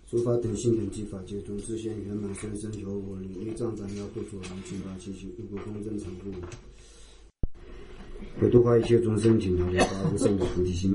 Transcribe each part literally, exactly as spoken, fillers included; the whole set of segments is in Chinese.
诸法等性本具法界中，自现圆满甚深求我理，一丈斩妖护所能请法七行，一果公正常护。为度化一切众生，请大家发无上的菩提心。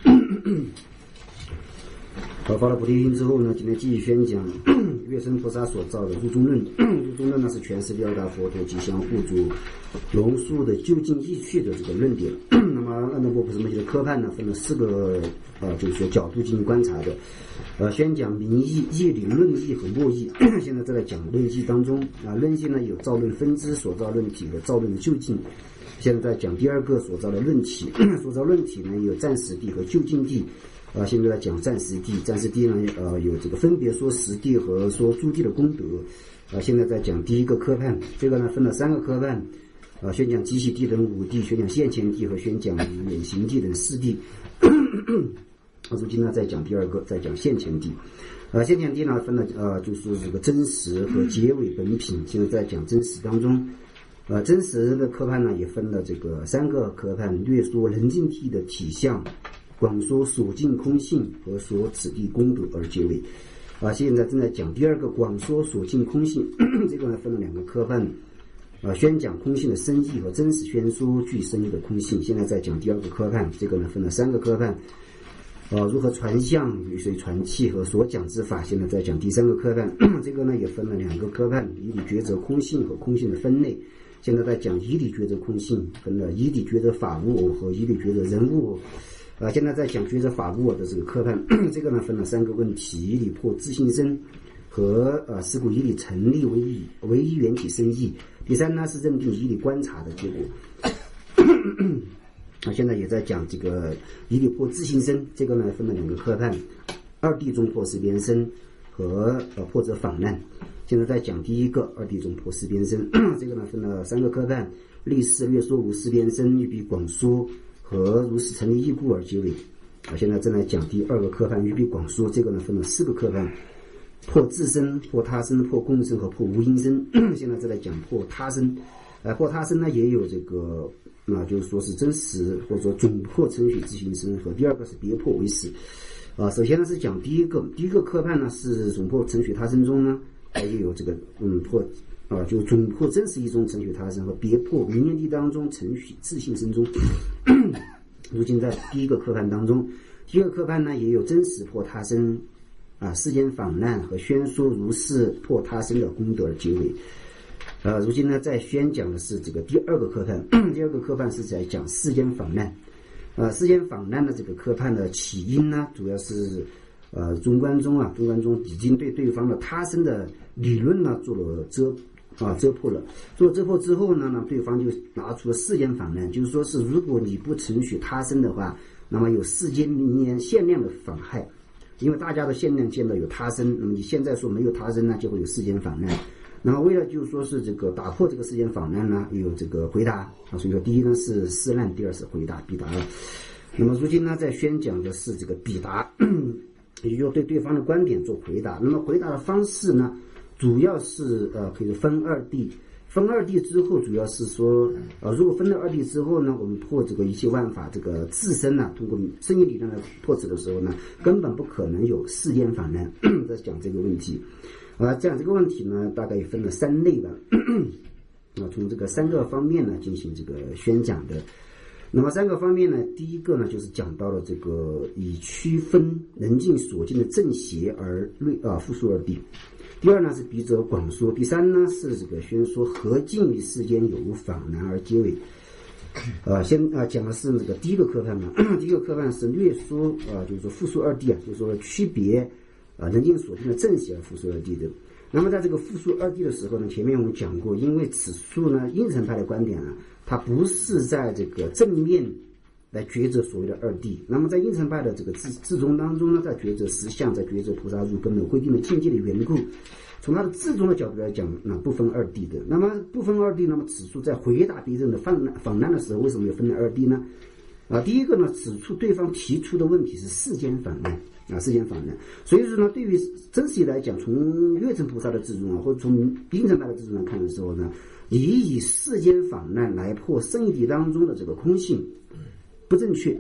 好，发了菩提心之后呢，今天继续宣讲月生菩萨所造的入中论。入中论呢是诠释表达佛陀吉祥护主龙树的究竟意趣的这个论点。那么按照波普什么的科判呢，分了四个呃，就是说角度进行观察的。呃，宣讲名义、义理、论义和末义。现在在讲论义当中啊，论义呢有造论分支、所造论体和造论的究竟。现在在讲第二个所造的论体，所造论体呢有暂时地和究竟地。啊，现在在讲暂时地，暂时地呢，呃，有这个分别说实地和说诸地的功德。啊，现在在讲第一个科判，这个呢分了三个科判，啊，宣讲极喜地等五地，宣讲现前地和宣讲远行地等四地。如今呢在讲第二个，在讲现前地。啊，现前地呢分了呃，就是这个真实和结尾本品。现在在讲真实当中，呃，真实的科判呢也分了这个三个科判，略说人境地的体相。广说所尽空性和所此地功德而结尾。啊，现在正在讲第二个广说所尽空性，这个呢分了两个科判，啊，宣讲空性的深义和真实宣说具深义的空性。现在在讲第二个科判，这个呢分了三个科判，啊，如何传相、与谁传气和所讲之法。现在在讲第三个科判，这个呢也分了两个科判，以理抉择空性和空性的分类。现在在讲以理抉择空性，分了以理抉择法无我和以理抉择人无我。啊，现在在讲抉择法无我的这个科判，这个呢分了三个问题：以理破自性身和呃事故以理成立为一为一元体生义。第三呢是认定以理观察的结果。啊，现在也在讲这个以理破自性身，这个呢分了两个科判：二谛中破识别身和呃破则访难。现在在讲第一个二谛中破识别身，这个呢分了三个科判：立事略说无识别身，欲比广说。和如是成立义故而结尾。啊，现在正在讲第二个科判，欲比广说。这个呢分了四个科判：破自身、破他身、破共生和破无因身。现在正在讲破他身。呃，破他身呢也有这个，那、呃、就是说是真实或者说总破承许自性身，和第二个是别破为实。啊，首先呢是讲第一个，第一个科判呢是总破承许他身中呢，还有这个嗯破。啊，就总破真实一中承许他身和别破明言地当中承许自性身中。如今在第一个科判当中，第二个科判呢也有真实破他身啊，世间访难和宣说如是破他身的功德而结尾。呃，如今呢在宣讲的是这个第二个科判，第二个科判是在讲世间访难。呃，世间访难的这个科判的起因呢，主要是呃中观中啊，中观中已经对对方的他身的理论呢做了遮。啊，遮破了。做了遮破之后呢，那对方就拿出了世间访难，就是说是如果你不承许他身的话，那么有世间名言限量的妨害，因为大家都限量见到有他身，那么你现在说没有他身呢，就会有世间访难。那么为了就是说是这个打破这个世间访难呢，有这个回答啊，所以说第一呢是示难，第二是回答必答了。那么如今呢在宣讲的是这个必答，也就对对方的观点做回答。那么回答的方式呢？主要是呃，可以分二谛，分二谛之后，主要是说，呃，如果分了二谛之后呢，我们破这个一切万法这个自身呢，通过生意理论来破此的时候呢，根本不可能有世间访难。在讲这个问题，啊，讲这个问题呢，大概也分了三类吧，啊，从这个三个方面呢进行这个宣讲的。那么三个方面呢，第一个呢就是讲到了这个以区分人境所尽的正邪而论啊复述二谛。第二呢是笔者广说，第三呢是这个宣说何尽于世间有无访难而结尾。呃，先啊、呃、讲的是这个第一个科判嘛，第一个科判是略说啊、呃，就是说复述二谛啊，就是说区别啊、呃、人境所尽的正邪而复述二谛的。那么在这个复述二谛的时候呢，前面我们讲过，因为此处呢应成派的观点啊，它不是在这个正面来抉择所谓的二谛。那么在应成派的这个自自宗当中呢，在抉择实相，在抉择菩萨入根本规定的境界的缘故，从他的自宗的角度来讲，那不分二谛的。那么不分二谛，那么此处在回答别人的访难访难的时候，为什么要分二谛呢？啊，第一个呢，此处对方提出的问题是世间访难啊，世间访难。所以说呢，对于真实来讲，从月城菩萨的自宗啊，或者从应成派的自宗来看的时候呢，以以世间访难来破生义谛当中的这个空性不正确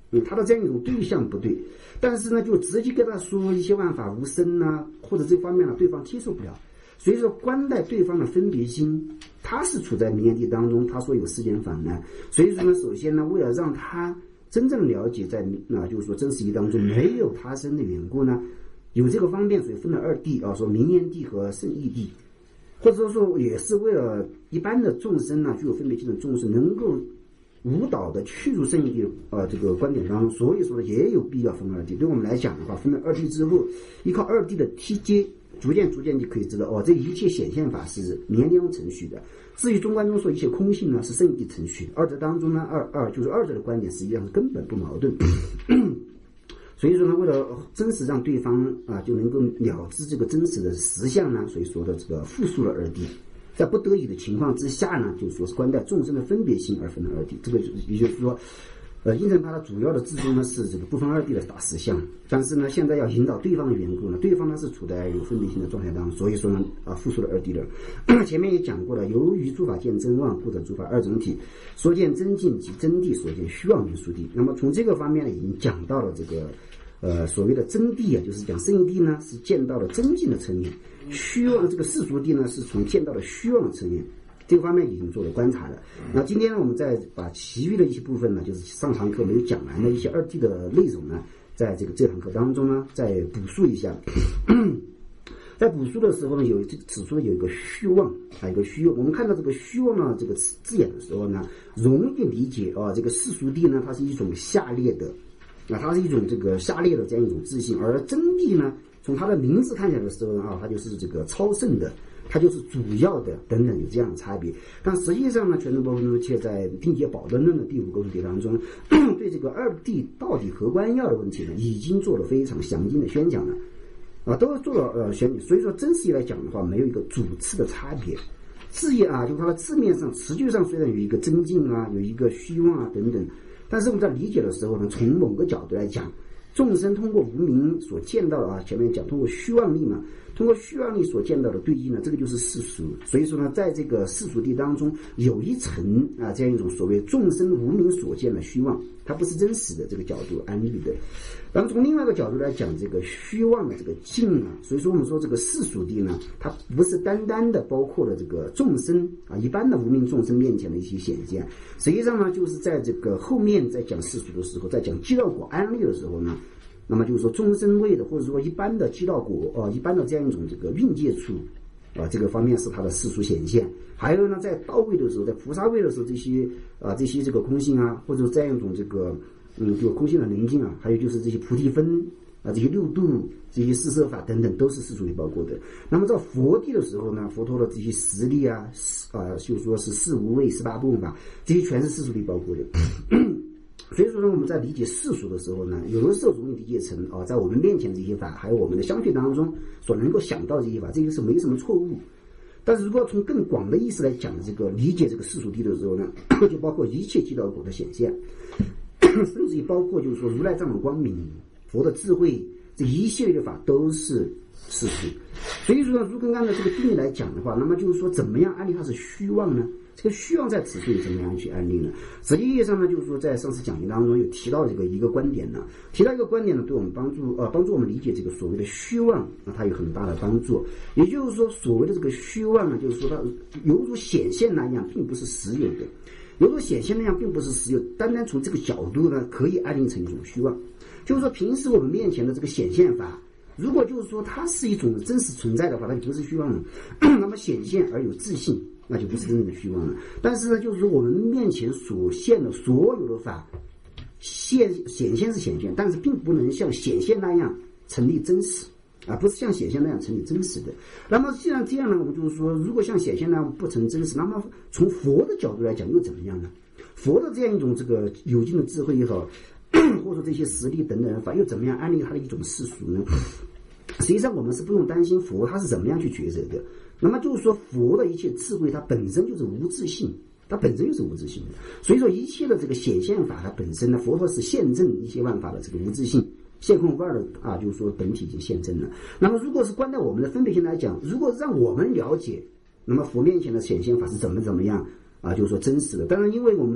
嗯，他的这样一种对象不对，但是呢，就直接跟他说一些万法无生呐、啊，或者这方面呢，对方接受不了。所以说，观待对方的分别心，他是处在名言地当中，他说有世间法呢。所以说呢，首先呢，为了让他真正了解在那、啊、就是说真实义当中没有他生的缘故呢，有这个方便，所以分了二谛啊，说名言谛和圣义谛，或者说也是为了一般的众生呢，具有分别心的众生能够无导的去入圣义谛啊这个观点当中，所以说也有必要分二谛。对我们来讲的话，分了二谛之后，依靠二谛的梯阶。逐渐逐渐就可以知道哦，这一切显现法是名言地程序的。至于中观中说一切空性呢，是圣义谛程序。二者当中呢，二二就是二者的观点实际上是根本不矛盾。所以说呢，为了真实让对方啊就能够了知这个真实的实相呢，所以说的这个复述了二谛。在不得已的情况之下呢，就是说是观待众生的分别心而分了二谛。这个也就是说。呃，印证它的主要的自宗呢是这个不分二谛的大实相，但是呢，现在要引导对方的缘故呢，对方呢是处在有分别心的状态当中，所以说呢，啊，复述了二谛了。前面也讲过了，由于诸法见真妄，故得诸法二整体，所见真境即真谛，所见虚妄名殊谛。那么从这个方面呢，已经讲到了这个，呃，所谓的真谛啊，就是讲圣义谛呢是见到了真境的层面，虚妄这个世俗谛呢是从见到了虚妄的层面。这个方面已经做了观察了。那今天呢，我们再把其余的一些部分呢，就是上堂课没有讲完的一些二谛的内容呢，在这个这堂课当中呢，再补述一下。在补述的时候呢，有此处有一个虚妄，还有一个虚妄。我们看到这个虚妄呢这个字眼的时候呢，容易理解啊，这个世俗谛呢，它是一种下列的，啊，它是一种这个下列的这样一种自信，而真谛呢，从它的名字看起来的时候呢，啊，它就是这个超胜的。它就是主要的等等有这样的差别，但实际上呢，全真波罗蜜切在定解宝灯论的第五个注解当中，对这个二谛到底何观要的问题呢，已经做了非常详尽的宣讲了，啊，都做了呃宣讲。所以说真实来讲的话，没有一个主次的差别。字眼啊，就它的字面上、词句上虽然有一个真境啊，有一个虚妄啊等等，但是我们在理解的时候呢，从某个角度来讲，众生通过无明所见到的啊，前面讲通过虚妄力嘛。通过虚妄力所见到的对应呢，这个就是世俗。所以说呢，在这个世俗谛当中，有一层啊，这样一种所谓众生无明所见的虚妄，它不是真实的这个角度安立的。然后从另外一个角度来讲，这个虚妄的这个境啊，所以说我们说这个世俗谛呢，它不是单单的包括了这个众生啊，一般的无明众生面前的一些显现，实际上呢，就是在这个后面在讲世俗的时候，在讲寂道果安立的时候呢。那么就是说，终身位的，或者说一般的寂道果，呃，一般的这样一种这个蕴界处，啊、呃，这个方面是它的世俗显现。还有呢，在道位的时候，在菩萨位的时候，这些啊、呃，这些这个空性啊，或者这样一种这个，嗯，就空性的能境啊，还有就是这些菩提分啊，这些六度、这些四摄法等等，都是世俗里包括的。那么到佛谛的时候呢，佛陀的这些实力啊，啊、呃，就说是四无畏、十八部分法，这些全是世俗里包括的。所以说呢，我们在理解世俗的时候呢，有的时候容易理解成啊、哦，在我们面前这些法，还有我们的相续当中所能够想到这些法，这个是没什么错误。但是如果从更广的意思来讲，这个理解这个世俗谛的时候呢，就包括一切寂道果的显现，甚至于包括就是说如来藏的光明、佛的智慧，这一系列的法都是世俗。所以说呢，如果按照这个定义来讲的话，那么就是说怎么样安利它是虚妄呢？这个虚妄在此处怎么样去安利呢？实际意义上呢，就是说在上次讲义当中有提到这个一个观点呢，提到一个观点呢，对我们帮助呃帮助我们理解这个所谓的虚妄啊，它有很大的帮助。也就是说，所谓的这个虚妄呢，就是说它犹如显现那样，并不是实有的；犹如显现那样，并不是实有。单单从这个角度呢，可以安利成一种虚妄。就是说，平时我们面前的这个显现法，如果就是说它是一种真实存在的话，它就不是虚妄了。那么显现而有自信，那就不是真正的虚妄了。但是呢，就是说我们面前所现的所有的法，现显现是显现，但是并不能像显现那样成立真实啊，不是像显现那样成立真实的。那么既然这样呢，我们就是说，如果像显现那样不成真实，那么从佛的角度来讲又怎么样呢？佛的这样一种这个有尽的智慧也好，或者说这些实力等等法，又怎么样安利它的一种世俗呢？实际上我们是不用担心佛他是怎么样去抉择的。那么就是说，佛的一切智慧它本身就是无自性，它本身就是无自性的。所以说一切的这个显现法，它本身呢，佛陀是现证一切万法的这个无自性，现空无二的啊，就是说本体已经现证了。那么如果是观待我们的分别心来讲，如果让我们了解，那么佛面前的显现法是怎么怎么样啊，就是说真实的。当然，因为我们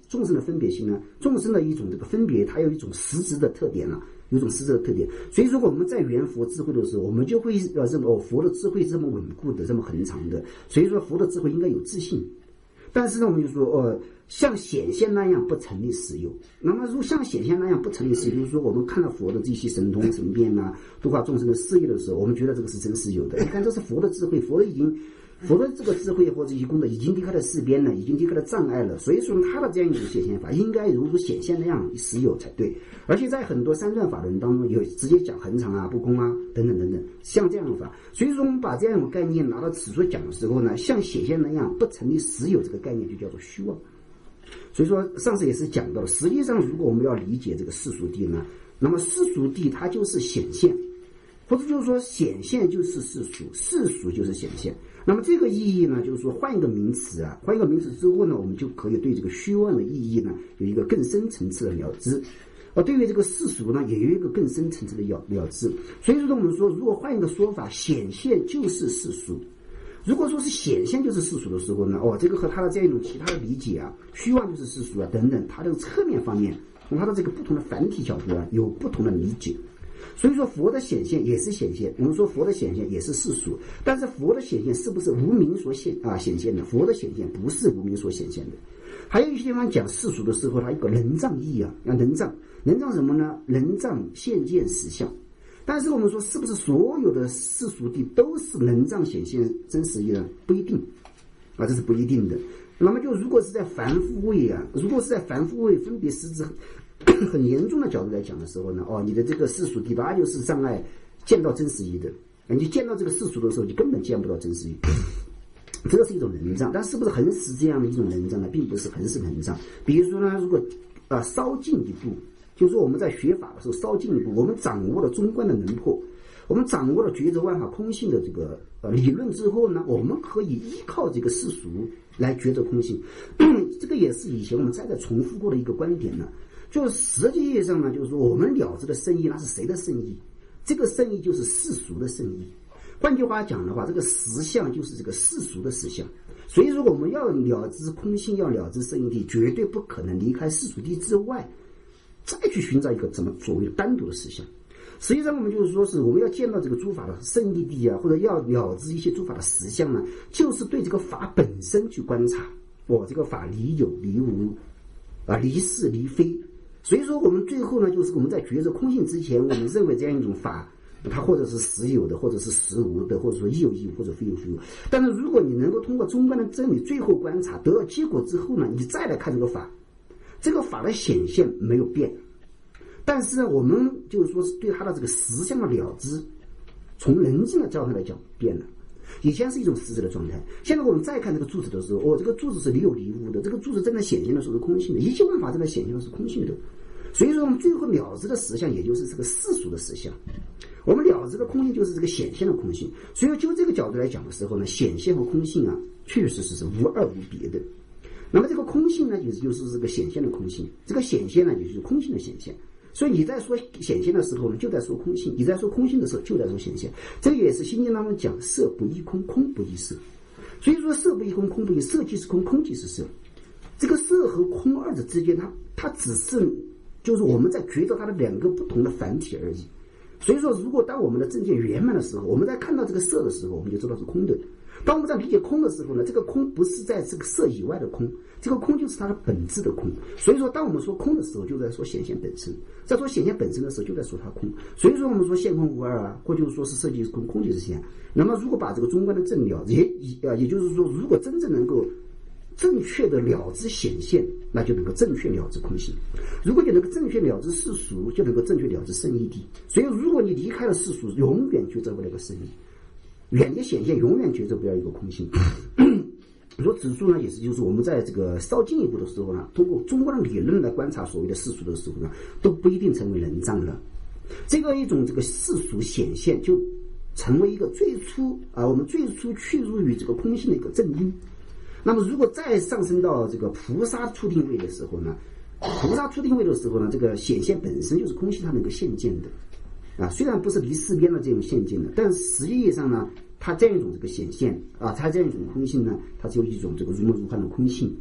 众生的分别心呢，众生的一种这个分别，它有一种实质的特点了、啊，有一种实质的特点。所以说我们在圆佛智慧的时候，我们就会呃认为哦，佛的智慧这么稳固的，这么恒长的，所以说佛的智慧应该有自信。但是呢，我们就说哦，像显现那样不成立实有。那么如果像显现那样不成立实有，就是说我们看到佛的这些神通神变呐、啊，度化众生的事业的时候，我们觉得这个是真实有的。你看这是佛的智慧，佛已经。佛的这个智慧或者一些功德已经离开了世边了，已经离开了障碍了，所以说他的这样一种显现法应该如如显现那样实有才对。而且在很多三转法轮当中有直接讲恒常啊、不空啊等等等等，像这样的法。所以说我们把这样一种概念拿到此处讲的时候呢，像显现那样不成立实有这个概念就叫做虚妄。所以说上次也是讲到了，实际上如果我们要理解这个世俗谛呢，那么世俗谛它就是显现，或者就是说显现就是世俗，世俗就是显现。那么这个意义呢，就是说换一个名词啊，换一个名词之后呢，我们就可以对这个虚妄的意义呢有一个更深层次的了知，而对于这个世俗呢，也有一个更深层次的了了知。所以说我们说，如果换一个说法，显现就是世俗。如果说是显现就是世俗的时候呢，哦，这个和他的这样一种其他的理解啊，虚妄就是世俗啊等等，他的侧面方面，从他的这个不同的繁体角度啊，有不同的理解。所以说佛的显现也是显现，我们说佛的显现也是世俗，但是佛的显现是不是无明所显啊显现的？佛的显现不是无明所显现的。还有一些地方讲世俗的时候，它一个能障义啊，啊能障，能障什么呢？能障现见实相。但是我们说是不是所有的世俗谛都是能障显现真实义呢？不一定啊，这是不一定的。那么就如果是在凡夫位啊，如果是在凡夫位分别实质很严重的角度来讲的时候呢，哦，你的这个世俗谛它就是障碍见到真实义的，你见到这个世俗的时候，你根本见不到真实义。这个是一种能障，但是不是恒实这样的一种能障呢？并不是恒实能障。比如说呢，如果啊、呃、稍进一步，就是说我们在学法的时候稍进一步，我们掌握了中观的能破，我们掌握了觉者万法空性的这个呃理论之后呢，我们可以依靠这个世俗来觉者空性。这个也是以前我们再再重复过的一个观点呢。就是实际意义上呢，就是说我们了知的圣意，那是谁的圣意？这个圣意就是世俗的圣意。换句话讲的话，这个实相就是这个世俗的实相。所以说我们要了知空性，要了知圣意谛，绝对不可能离开世俗谛之外，再去寻找一个怎么所谓的单独的实相。实际上我们就是说是我们要见到这个诸法的圣意谛啊，或者要了知一些诸法的实相呢，就是对这个法本身去观察，我、哦、这个法离有离无啊，离是离非。所以说我们最后呢，就是我们在觉着空性之前，我们认为这样一种法，它或者是实有的，或者是实无的，或者说亦有亦无，或者非有非有。但是如果你能够通过中观的真理，最后观察得到结果之后呢，你再来看这个法，这个法的显现没有变，但是呢，我们就是说是对它的这个实相的了知，从人性的角度来讲变了。以前是一种实质的状态，现在我们再看这个柱子的时候，哦，这个柱子是离有离无的，这个柱子真的显现的时候是空性的，一切万法真的显现的是空性的。所以说我们最后了知的实相，也就是这个世俗的实相。我们了知的空性就是这个显现的空性。所以就这个角度来讲的时候呢，显现和空性啊，确实是是无二无别的。那么这个空性呢，就是就是这个显现的空性，这个显现呢，也就是空性的显现。所以你在说显现的时候呢，就在说空性；你在说空性的时候，就在说显现。这个也是心经当中讲色不异空，空不异色。所以说色不异空，空不异色，即是空，空即是色。这个色和空二者之间，它它只是就是我们在觉照它的两个不同的繁体而已。所以说，如果当我们的正见圆满的时候，我们在看到这个色的时候，我们就知道是空的。当我们在理解空的时候呢，这个空不是在这个色以外的空，这个空就是它的本质的空。所以说当我们说空的时候，就在说显现本身，在说显现本身的时候，就在说它空。所以说我们说现空无二啊，或就是说是色即是空，空即是现。那么如果把这个中观的正了也啊，也就是说，如果真正能够正确的了知显现，那就能够正确了知空性。如果你能够正确了知世俗，就能够正确了知圣意谛。所以如果你离开了世俗，永远觉照不了个圣意，远离显现，永远觉照不了一个空性。说指数呢，也是就是我们在这个稍进一步的时候呢，通过中观的理论来观察所谓的世俗的时候呢，都不一定成为能障了。这个一种这个世俗显现，就成为一个最初啊，我们最初去入于这个空性的一个正因。那么如果再上升到这个菩萨初定位的时候呢，菩萨初定位的时候呢，这个显现本身就是空性，它能够现见的啊，虽然不是离四边的这种现见的，但实际上呢，它这样一种这个显现啊，它这样一种空性呢，它只有一种这个如梦如幻的空性。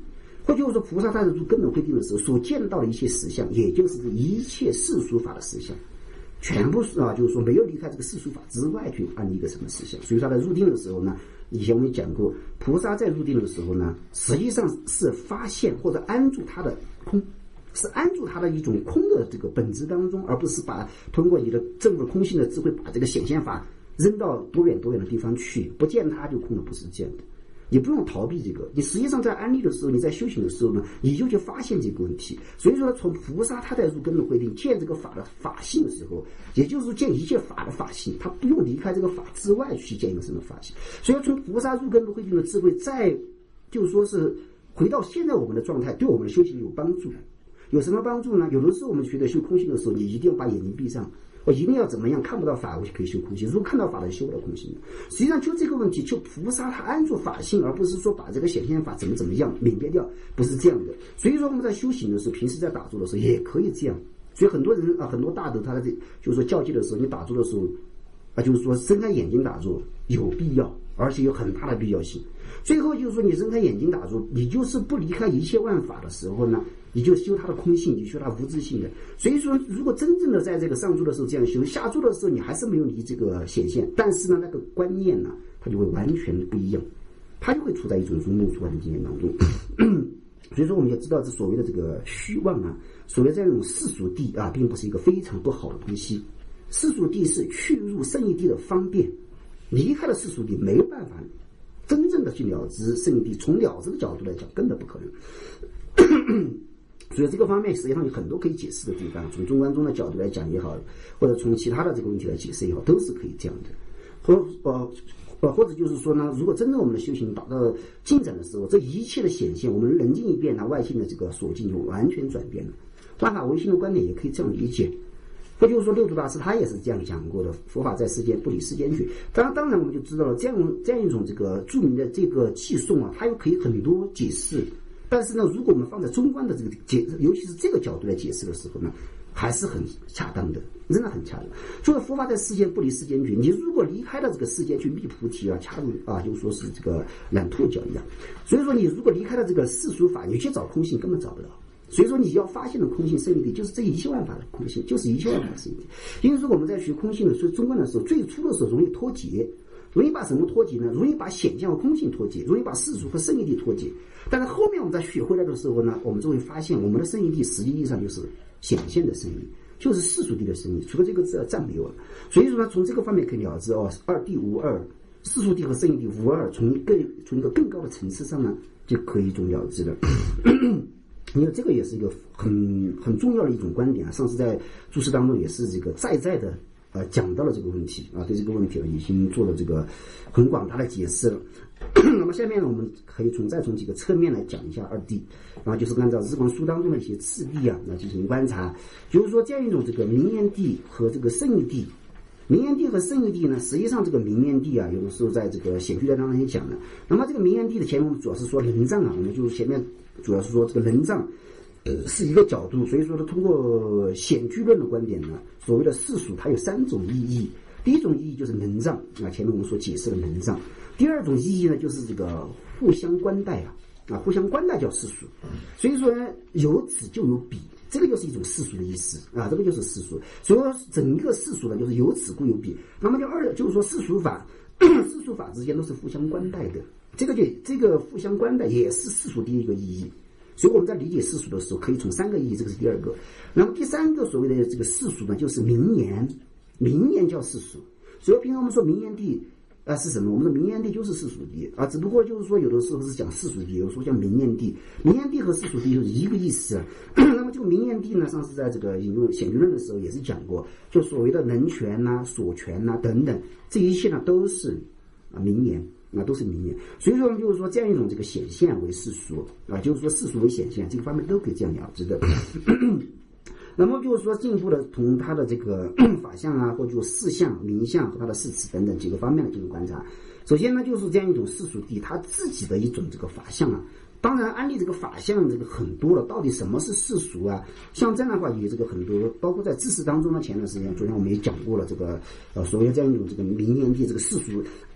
或就是说菩萨在入根本慧定的时候所见到的一些实相，也就是一切世俗法的实相，全部是啊，就是说没有离开这个世俗法之外去安立一个什么实相。所以他在入定的时候呢，以前我们讲过，菩萨在入定的时候呢，实际上是发现或者安住他的空，是安住他的一种空的这个本质当中，而不是把通过你的证悟空性的智慧把这个显现法扔到多远多远的地方去，不见它就空了，不是这样的。你不用逃避这个，你实际上在安立的时候，你在修行的时候呢，你就去发现这个问题。所以说，从菩萨他在入根本慧定见这个法的法性的时候，也就是见一切法的法性，他不用离开这个法之外去见一个什么法性。所以从菩萨入根本慧定的智慧，再就是说是回到现在我们的状态，对我们的修行有帮助。有什么帮助呢？有的时候我们学的修空性的时候，你一定要把眼睛闭上，我一定要怎么样看不到法，我就可以修空性。如果看到法了，修不了空性。实际上就这个问题，就菩萨他安住法性，而不是说把这个显现法怎么怎么样泯灭掉，不是这样的。所以说我们在修行的时候，平时在打坐的时候也可以这样。所以很多人啊，很多大德他在这就是说教诫的时候，你打坐的时候啊，就是说睁开眼睛打坐有必要，而且有很大的必要性。最后就是说，你睁开眼睛打坐，你就是不离开一切万法的时候呢，你就修它的空性，你修它无自性的。所以说，如果真正的在这个上座的时候这样修，下座的时候你还是没有离这个显现，但是呢，那个观念呢，它就会完全不一样，它就会处在一种从木出的经验当中。所以说，我们要知道这所谓的这个虚妄啊，所谓这种世俗谛啊，并不是一个非常不好的东西。世俗谛是去入圣义谛的方便，离开了世俗谛没有办法真正的去了知圣义谛，从了知的角度来讲，根本不可能。所以这个方面实际上有很多可以解释的地方，从中观宗的角度来讲也好，或者从其他的这个问题来解释也好，都是可以这样的。或呃呃，或者就是说呢，如果真正我们的修行达到进展的时候，这一切的显现，我们冷静一遍呢，外境的这个所境就完全转变了。万法唯心的观点也可以这样理解。或就是说，六祖大师他也是这样讲过的：佛法在世间，不离世间去。当然，当然我们就知道了，这样这样一种这个著名的这个偈颂啊，它又可以很多解释。但是呢，如果我们放在中观的这个解，尤其是这个角度来解释的时候呢，还是很恰当的，真的很恰当。所以佛法在世间，不离世间去。你如果离开了这个世间去觅菩提啊，恰如啊，就说是这个懒兔脚一样。所以说，你如果离开了这个世俗法，你去找空性，根本找不到。所以说，你要发现的空性圣义谛，就是这一切万法的空性，就是一切万法的圣义谛。因为说我们在学空性的时候，中观的时候，最初的时候容易脱节，容易把什么脱节呢？容易把显象和空性脱节，容易把世俗和圣义谛脱节。但是后面我们在学回来的时候呢，我们就会发现，我们的圣义谛实际意义上就是显现的圣义，就是世俗谛的圣义，除了这个字暂没有了。所以说呢，从这个方面可以了知哦，二谛无二，世俗谛和圣义谛无二，从更从一个更高的层次上呢，就可以一种了知了。因为这个也是一个很很重要的一种观点啊，上次在注释当中也是这个再再的呃讲到了这个问题啊，对这个问题呢已经做了这个很广大的解释了。那么下面呢，我们可以从再从几个侧面来讲一下二谛，然后就是按照日光书当中的一些次第啊来进行观察，就是说这样一种这个明眼谛和这个圣义谛。明眼谛和圣义谛呢，实际上这个明眼谛啊，有的时候在这个显句当中也讲了。那么这个明眼谛的前面我们主要是说能障啊，我们就前面主要是说这个能障，呃，是一个角度。所以说呢，通过显句论的观点呢，所谓的世俗它有三种意义。第一种意义就是能障啊，前面我们所解释的能障。第二种意义呢，就是这个互相关待啊，啊，互相关待叫世俗。所以说呢，有此就有彼。这个就是一种世俗的意思啊，这个就是世俗。所以说整个世俗呢，就是有此故有彼。那么就二，就是说世俗法、世俗法之间都是互相关待的。这个就这个互相关待也是世俗第一个意义。所以我们在理解世俗的时候，可以从三个意义，这个是第二个。那么第三个所谓的这个世俗呢，就是名言，名言叫世俗。所以平常我们说名言谛啊是什么？我们说名言谛就是世俗谛啊，只不过就是说有的时候是讲世俗谛，有时候讲名言谛。名言谛和世俗谛就是一个意思啊。那么这个名言谛呢，上次在这个引用显句论的时候也是讲过，就所谓的能权呐、啊、所权呐、啊、等等，这一切呢都是啊名言。啊，都是名言。所以说，就是说这样一种这个显现为世俗啊，就是说世俗为显现，这个方面都可以这样了知的。那么就是说，进一步的从他的这个法相啊，或者事相、名相和他的事词等等几个方面来进行观察。首先呢，就是这样一种世俗谛，他自己的一种这个法相啊。当然，安利这个法相这个很多了，到底什么是世俗啊？像这样的话，也这个很多，包括在知识当中呢，前段时间昨天我们也讲过了，这个呃所谓这样一种这个名言谛这个世俗。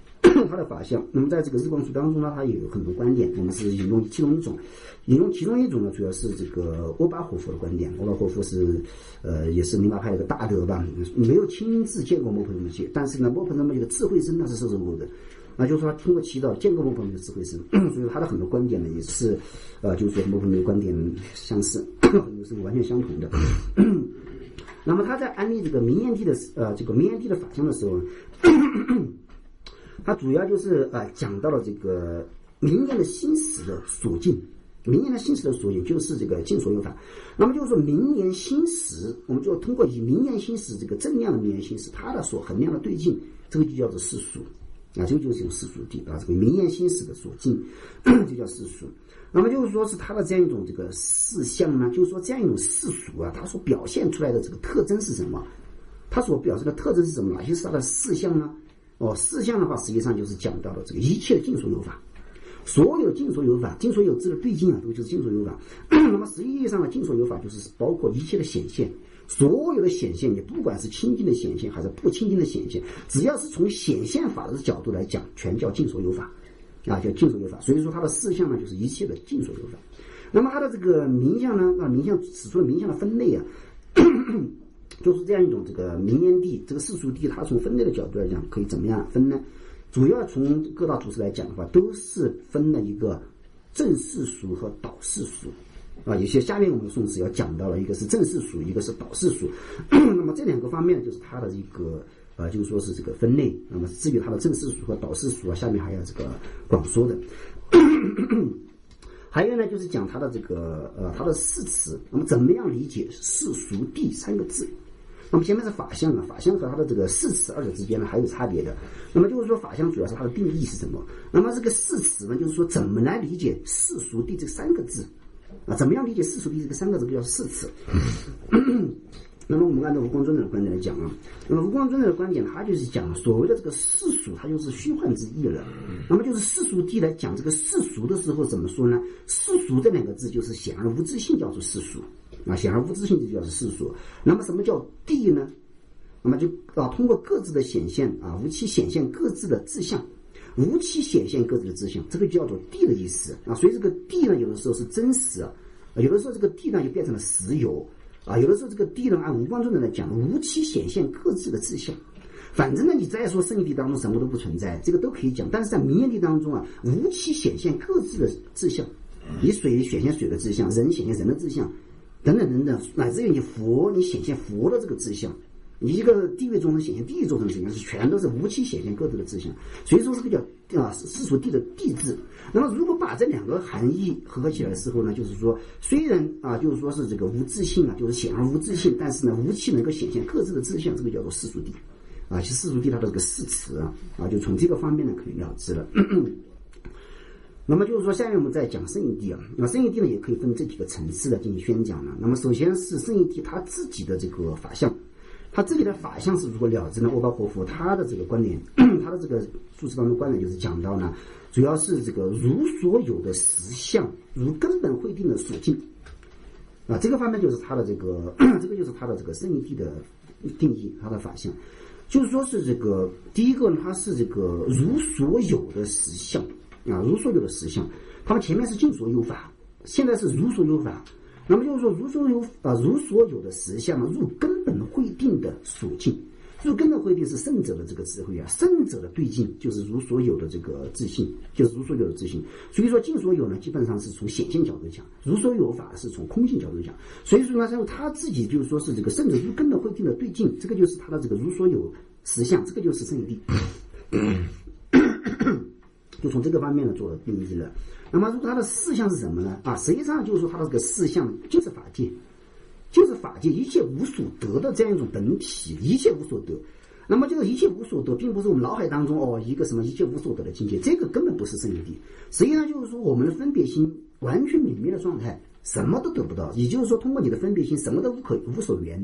他的法相。那么在这个日光书当中呢，他也有很多观点，我们是引用其中一种，引用其中一种呢，主要是这个欧巴霍夫的观点。欧巴霍夫是呃也是灵巴派的一个大德吧，没有亲自见过摩诃罗伽，但是呢摩诃罗伽的智慧身他是受受过的。那就是说他通过祈祷见过摩诃罗伽的智慧身，所以他的很多观点呢也是呃就是说摩诃罗伽的观点相似，很多是完全相同的。那么他在安利这个明焰帝的呃这个明焰帝的法相的时候，他主要就是呃讲到了这个明焰的心识的所境，明焰的心识的所境就是这个尽所有法。那么就是说明焰心识，我们就通过以明焰心识这个正量的明焰心识，它的所衡量的对境，这个就叫做世俗啊，这个就是用世俗谛啊，这个明焰心识的所境就叫世俗。那么就是说是它的这样一种这个事相呢，就是说这样一种世俗啊，它所表现出来的这个特征是什么？它所表示的特征是什么？哪些是它的事相呢？哦，事相的话，实际上就是讲到了这个一切的尽所有法，所有尽所有法，尽所有之的对境啊，这个就是尽所有法。那么实际上呢，尽所有法就是包括一切的显现，所有的显现，也不管是清净的显现还是不清净的显现，只要是从显现法的角度来讲，全叫尽所有法。啊，叫尽所有法。所以说它的事相呢，就是一切的尽所有法。那么它的这个名相呢，啊，名相指出了名相的分类啊，就是这样一种这个明焰谛，这个世俗谛，它从分类的角度来讲，可以怎么样分呢？主要从各大祖师来讲的话，都是分了一个正世俗和导世俗。啊，有些下面我们的宋词要讲到了，一个是正世俗，一个是导世俗。那么这两个方面就是它的一个。啊，就是说是这个分类。那么至于它的正世俗和导世俗啊，下面还要这个广说的。还有呢，就是讲它的这个呃它的释词。那么怎么样理解世俗谛三个字？那么前面是法相啊，法相和它的这个释词二者之间呢还有差别的。那么就是说法相主要是它的定义是什么？那么这个释词呢，就是说怎么来理解世俗谛这三个字啊？怎么样理解世俗谛这个三个字？叫释词。那么我们按照吴光尊者的观点来讲啊，那么吴光尊者的观点，他就是讲所谓的这个世俗，它就是虚幻之意了。那么就是世俗谛来讲这个世俗的时候怎么说呢？世俗这两个字就是显而无自性，叫做世俗啊，显而无自性就叫做世俗。那么什么叫谛呢？那么就啊通过各自的显现啊，无期显现各自的自相，无期显现各自的自相，这个就叫做谛的意思啊。所以这个谛呢，有的时候是真实啊，有的时候这个谛呢就变成了实有。啊，有的时候这个谛呢，按无光尊者来讲，无期显现各自的自相。反正呢，你再说圣义谛当中什么都不存在，这个都可以讲。但是在明焰谛当中啊，无期显现各自的自相，以水显现水的自相，人显现人的自相，等等等等，乃至于你佛，你显现佛的这个自相，你一个地狱众生显现地狱众生的自相，是全都是无期显现各自的自相。所以说这个叫啊世俗谛的谛字。那么如果把这两个含义合起来的时候呢，就是说虽然啊就是说是这个无自性啊，就是显而无自性，但是呢无期能够显现各自的自相，这个叫做世俗谛啊。其实世俗谛它的这个释词啊啊，就从这个方面呢可以了知了。那么就是说下面我们再讲圣义谛啊，那圣义谛呢也可以分这几个层次的进行宣讲了。那么首先是圣义谛他自己的这个法相。他自己的法相是如何了知呢？欧巴霍夫他的这个观点，他的这个注释当中观点就是讲到呢，主要是这个如所有的实相，如根本会定的所境啊，这个方面就是他的这个，这个就是他的这个圣义谛的定义，他的法相，就是说是这个第一个呢，它是这个如所有的实相啊，如所有的实相，他们前面是尽所有法，现在是如所有法。那么就是说，如所有啊，如所有的实相入根本会定的所境，入根本会定是圣者的这个智慧啊，圣者的对境就是如所有的这个自信，就是如所有的自信。所以说，尽所有呢，基本上是从显现角度讲；如所有法是从空性角度讲。所以说呢，他自己就是说是这个圣者入根本会定的对境，这个就是他的这个如所有实相，这个就是圣义谛。就从这个方面呢做了定义了。那么如果它的事项是什么呢？啊，实际上就是说它的这个事项就是法界，就是法界一切无所得的这样一种本体，一切无所得。那么这个一切无所得，并不是我们脑海当中哦一个什么一切无所得的境界，这个根本不是圣义谛。实际上就是说我们的分别心完全泯灭的状态，什么都得不到。也就是说，通过你的分别心，什么都无可无所缘。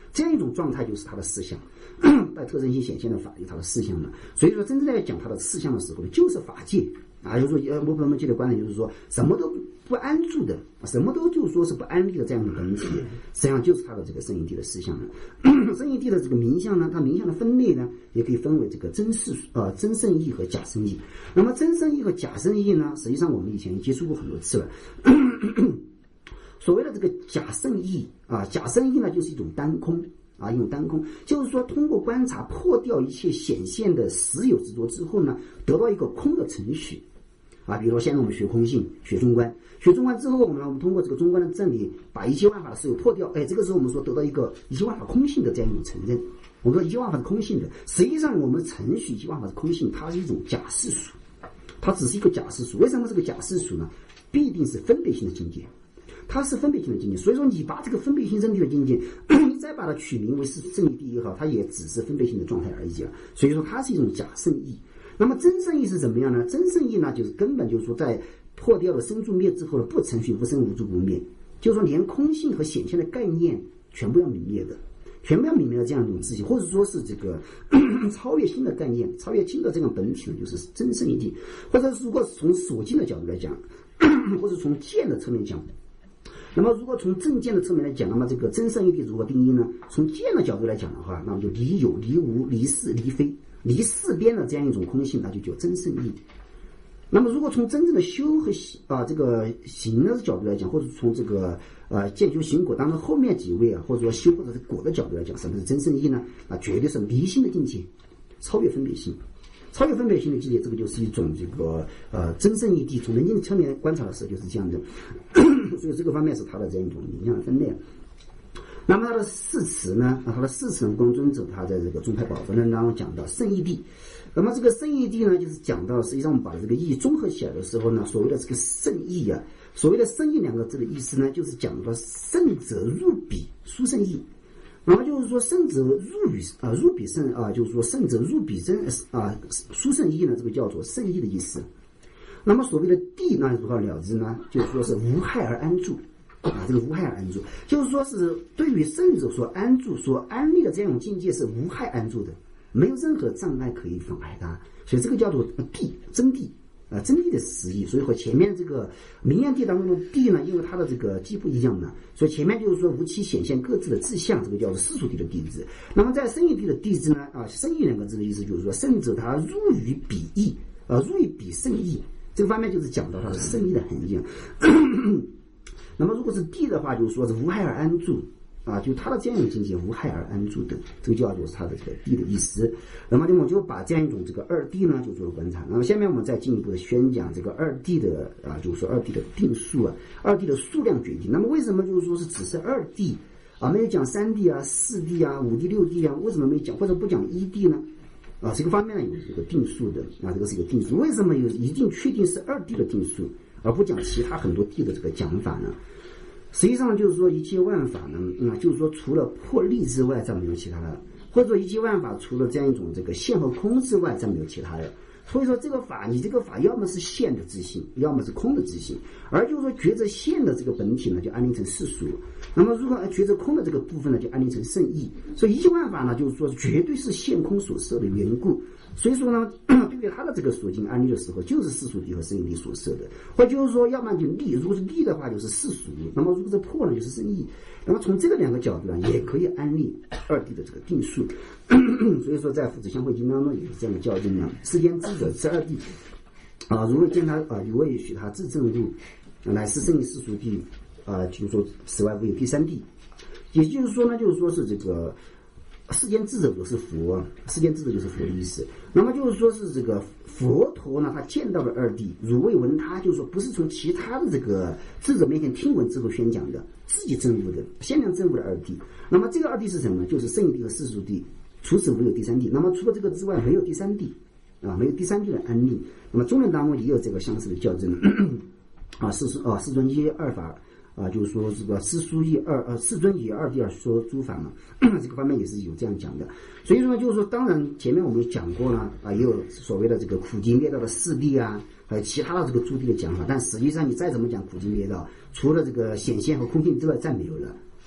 这样一种状态就是它的事项，带特征性显现的法有它的事项了。所以说，真正在讲它的事项的时候呢，就是法界啊，就是说，呃，我们界的观点就是说，什么都不安住的，什么都就是说是不安立的这样的本体，实际上就是它的这个圣义谛的事项了。圣义谛的这个名相呢，它名相的分类呢，也可以分为这个真事呃真圣义和假圣义。那么真圣义和假圣义呢，实际上我们以前接触过很多次了。所谓的这个假圣义啊，假圣义呢，就是一种单空啊，一种单空，就是说通过观察破掉一切显现的实有执着之后呢，得到一个空的程序啊。比如说现在我们学空性，学中观，学中观之后，我们我们通过这个中观的正理，把一切万法的实有破掉，哎，这个时候我们说得到一个一切万法空性的这样一种承认。我们说一切万法是空性的，实际上我们程序一切万法是空性，它是一种假世俗，它只是一个假世俗。为什么是个假世俗呢？必定是分别性的境界。它是分别性的境界，所以说你把这个分别性真谛的境界，你再把它取名为是圣义谛也好，它也只是分别性的状态而已啊。所以说它是一种假圣义。那么真圣义是怎么样呢？真圣义呢，就是根本就是说在破掉了生住灭之后的不程序无生无住不灭，就是说连空性和显现的概念全部要泯灭的，全部要泯灭的这样一种自信，或者说是这个超越新的概念，超越新的这种本体呢，就是真圣义谛。或者如果从所见的角度来讲，或者从见的侧面讲。那么如果从正见的侧面来讲，那么这个真圣义谛如何定义呢？从见的角度来讲的话，那么就离有离无离是离非离四边的这样一种空性，那就叫真圣义。那么如果从真正的修和啊这个行的角度来讲，或者从这个呃见修行果当中后面几位啊，或者说修或者是果的角度来讲，什么是真圣义呢？啊，绝对是离心的境界，超越分别心。超越分别性的境界，这个就是一种这个呃真正义谛。从人间侧面观察的时候就是这样的，所以这个方面是它的这样一种名相的分类。那么它的释词呢，它的释词光尊者他在这个宗派宝分论当中讲到圣义谛。那么这个圣义谛呢，就是讲到实际上我们把这个义综合起来的时候呢，所谓的这个圣义啊，所谓的圣义两个字的意思呢，就是讲到圣者入彼殊圣义。那么就是说，圣者入彼啊，入彼圣啊，就是说圣者入彼真啊，殊圣义呢，这个叫做圣义的意思。那么所谓的谛呢，如何了之呢？就是说是无害而安住啊，这个无害而安住，就是说是对于圣者所安住、所安立的这样一种境界是无害安住的，没有任何障碍可以妨碍它，所以这个叫做谛，真谛。啊，真谛的实义，所以和前面这个明眼谛当中的谛呢，因为它的这个既不一样呢，所以前面就是说无其显现各自的志向，这个叫做世俗谛的谛字。那么在圣义谛的谛字呢，啊，圣义两个字的意思就是说，圣者他入于彼义，啊，入于彼圣义，这个方面就是讲到它的圣义的痕迹。那么如果是谛的话，就是说是无害而安住。啊，就他的这样一种境界，无害而安住的，这个叫做他的这个谛的意思。那么，我们就把这样一种这个二谛呢，就做了观察。那么，下面我们再进一步的宣讲这个二谛的啊，就是说二谛的定数啊，二谛的数量决定。那么，为什么就是说是只是二谛啊，没有讲三谛啊、四谛啊、五谛、六谛啊？为什么没讲或者不讲一谛呢？啊，这个方面呢有这个定数的啊，这个是一个定数。为什么有一定确定是二谛的定数，而不讲其他很多谛的这个讲法呢？实际上就是说一切万法呢，嗯，就是说除了破立之外，再没有其他的，或者说一切万法除了这样一种这个现和空之外，再没有其他的。所以说这个法，你这个法要么是现的自性，要么是空的自性，而就是说觉着现的这个本体呢，就安立成世俗；那么如果觉着空的这个部分呢，就安立成圣义。所以一切万法呢，就是说绝对是现空所设的缘故。所以说呢，对于他的这个所境安立的时候，就是世俗谛和圣义谛所设的，或就是说，要么就立，如果是立的话，就是世俗；那么如果是破呢，就是圣义。那么从这个两个角度呢，也可以安立二谛的这个定数。所以说，在《父子相会经》当中也是这样的教证呢：世间智者知二谛啊，如未见他啊，有未许他自证悟，乃是圣义世俗谛啊，就是说此外无有第三谛。也就是说呢，就是说是这个。世间智者就是佛，世间智者就是佛的意思。那么就是说是这个佛陀呢，他见到了二谛，汝未闻他，就是说不是从其他的这个智者面前听闻之后宣讲的，自己证悟的，限量证悟的二谛。那么这个二谛是什么呢？就是圣义谛和世俗谛，除此无有第三谛。那么除了这个之外，没有第三谛啊，没有第三谛的安立。那么中论当中也有这个相似的校正啊，世尊啊，世尊一二法。啊，就是说这个师书一二呃，世尊以二谛而说诸法嘛，这个方面也是有这样讲的。所以说呢，就是说，当然前面我们讲过呢，啊，也有所谓的这个苦集灭道的四谛啊，还有其他的这个诸谛的讲法。但实际上你再怎么讲苦集灭道，除了这个显现和空性之外，再没有了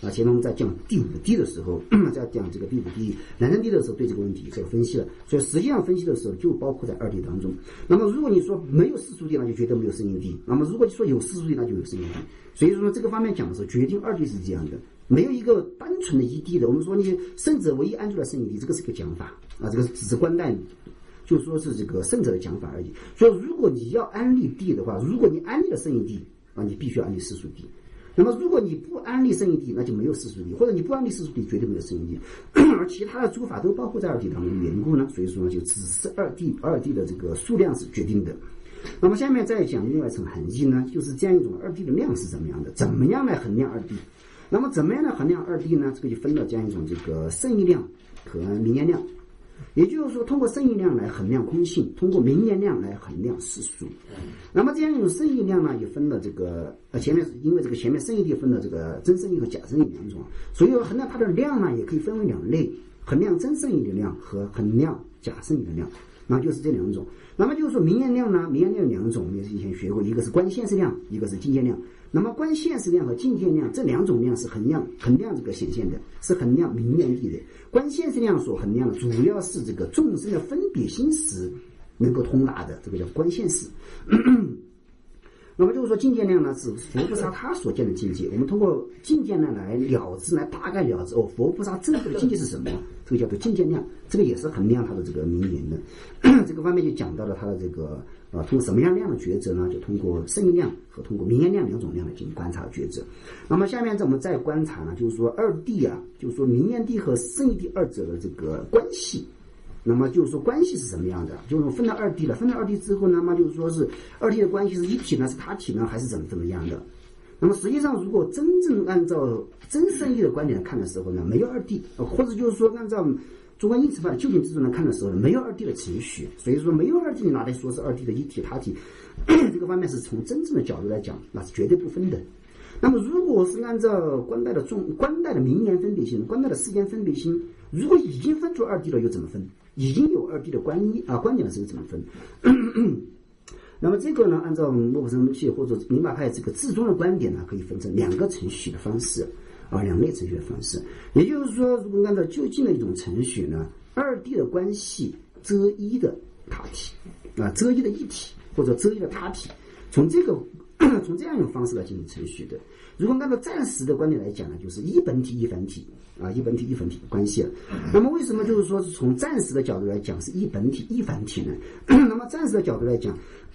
啊，前面我们在讲第五地的时候，在讲这个第五地男生地的时候，对这个问题做分析了。所以实际上分析的时候就包括在二地当中。那么如果你说没有世俗地，那就绝对没有生意地；那么如果你说有世俗地，那就有生意地。所以说呢，这个方面讲的时候，决定二地是这样的，没有一个单纯的一地的。我们说你圣者唯一安住了圣义地，这个是个讲法啊，这个只是官代，就说是这个圣者的讲法而已。所以如果你要安立地的话，如果你安立了圣义地啊，你必须要安立世俗地。那么如果你不安立圣义地，那就没有世俗地，或者你不安立世俗地，绝对没有圣义地。而其他的诸法都包括在二地当中的缘故呢，所以说呢，就只是二地二地的这个数量是决定的。那么下面再讲另外一层含义呢，就是这样一种二地的量是怎么样的，怎么样来衡量二地？那么怎么样来衡量二地呢？这个就分了这样一种这个圣义量和名言量。也就是说，通过圣义量来衡量空性，通过名言量来衡量世俗。那么这样一种圣义量呢，也分了这个呃前面因为这个前面圣义地分了这个真圣义和假圣义两种，所以衡量它的量呢，也可以分为两类：衡量真圣义的量和衡量假圣义的量。那就是这两种。那么就是说名言量呢，名言量有两种，我们也是以前学过，一个是观现实量，一个是境界量。那么观现实量和境界量这两种量是衡量衡量这个显现的，是衡量名言地的。观现实量所衡量的主要是这个众生的分别心识能够通达的，这个叫观现实。那么就是说境界量呢，是佛菩萨他所见的境界，我们通过境界量来了知，来大概了知哦，佛菩萨真正的境界是什么，这个叫做境界量，这个也是衡量他的这个名言的。这个方面就讲到了他的这个啊，通过什么样量的抉择呢？就通过圣义量和通过名言量两种量来进行观察抉择。那么下面我们再观察呢，就是说二谛啊，就是说名言谛和圣义谛二者的这个关系。那么就是说关系是什么样的？就是分了二谛了，分了二谛之后呢，那么就是说是二谛的关系是一体呢，是他体呢，还是怎么怎么样的？那么实际上，如果真正按照真圣义的观点来看的时候呢，没有二谛，或者就是说按照主观因此法究竟之中来看的时候呢，没有二谛的程序。所以说没有二谛，你拿来说是二谛的一体他体，这个方面是从真正的角度来讲，那是绝对不分的。那么如果是按照观待的众观待的名言分别心，观待的世间分别心，如果已经分出二谛了，又怎么分？已经有二谛的观一啊观点的时候怎么分？那么这个呢，按照莫泊生系或者明白派这个至宗的观点呢，可以分成两个程序的方式啊，两类程序的方式。也就是说，如果按照就近的一种程序呢，二谛的关系遮一的他体啊，遮一的一体或者遮一的他体，从这个从这样一种方式来进行程序的。如果按照暂时的观点来讲呢，就是一本体一繁体啊，一本体一繁体的关系了。那么为什么就是说是从暂时的角度来讲是一本体一繁体呢？那么暂时的角度来讲，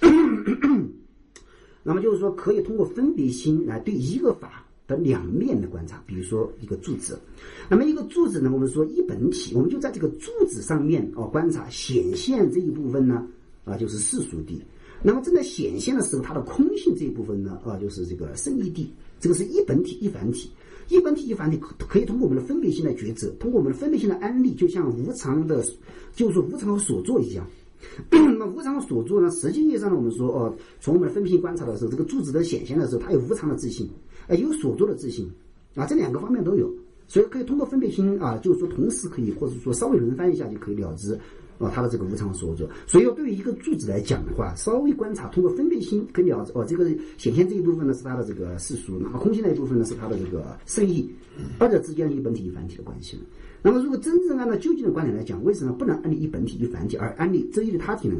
那么就是说可以通过分别心来对一个法的两面的观察，比如说一个柱子。那么一个柱子呢，我们说一本体，我们就在这个柱子上面哦观察显现这一部分呢啊就是世俗谛。那么正在显现的时候，它的空性这一部分呢啊就是这个圣义谛。这个是一本体一繁体，一本体一繁体可以通过我们的分别心来抉择，通过我们的分别心的安立，就像无常的，就是说无常的所作一样。那无常的所作呢，实际意义上呢，我们说哦，从我们的分别心观察的时候，这个柱子的显现的时候，它有无常的自性，呃，有所作的自性啊，这两个方面都有，所以可以通过分别心啊，就是说同时可以或者说稍微轮番一下就可以了知。哦，它的这个无常所作，所以要对于一个柱子来讲的话，稍微观察，通过分别心可以了解哦，这个显现这一部分呢是它的这个世俗，那么空性那一部分呢是它的这个圣义，二者之间一本体一繁体的关系了。那么如果真正按照究竟的观点来讲，为什么不能安立一本体一繁体，而安立遮一的他体呢？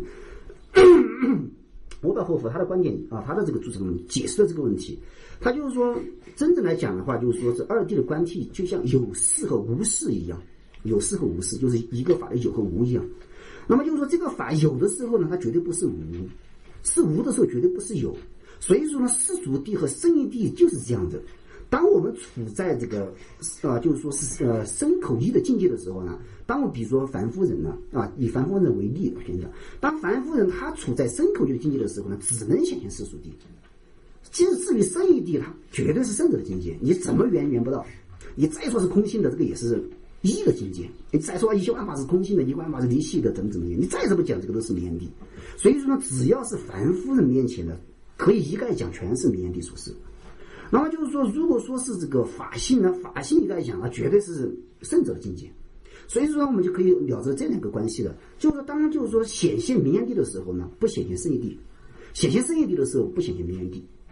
我把霍夫他的观点啊，他的这个注释中解释了这个问题。他就是说，真正来讲的话，就是说是二谛的观体就像有事和无事一样。有事和无事，就是一个法的有和无一样。那么就是说，这个法有的时候呢，它绝对不是无；是无的时候，绝对不是有。所以说呢，世俗谛和圣义谛就是这样的。当我们处在这个啊，就是说是呃身口意的境界的时候呢，当我比如说凡夫人呢啊，以凡夫人为例，我先讲，当凡夫人他处在身口意的境界的时候呢，只能显现世俗谛。其实至于圣义谛，它绝对是圣者的境界，你怎么圆圆不到？你再说是空性的，这个也是一的境界，你再说一切万法是空性的，一切万法是离系的，怎么怎么样？你再怎么讲，这个都是名言谛。所以说呢，只要是凡夫人面前的，可以一概讲全是名言谛所示。那么就是说，如果说是这个法性呢，法性一概讲啊，绝对是圣者的境界。所以说，我们就可以了知这两个关系了。就是说，当就是说显现名言谛的时候呢，不显现圣义谛；显现圣义谛的时候，不显现名言谛。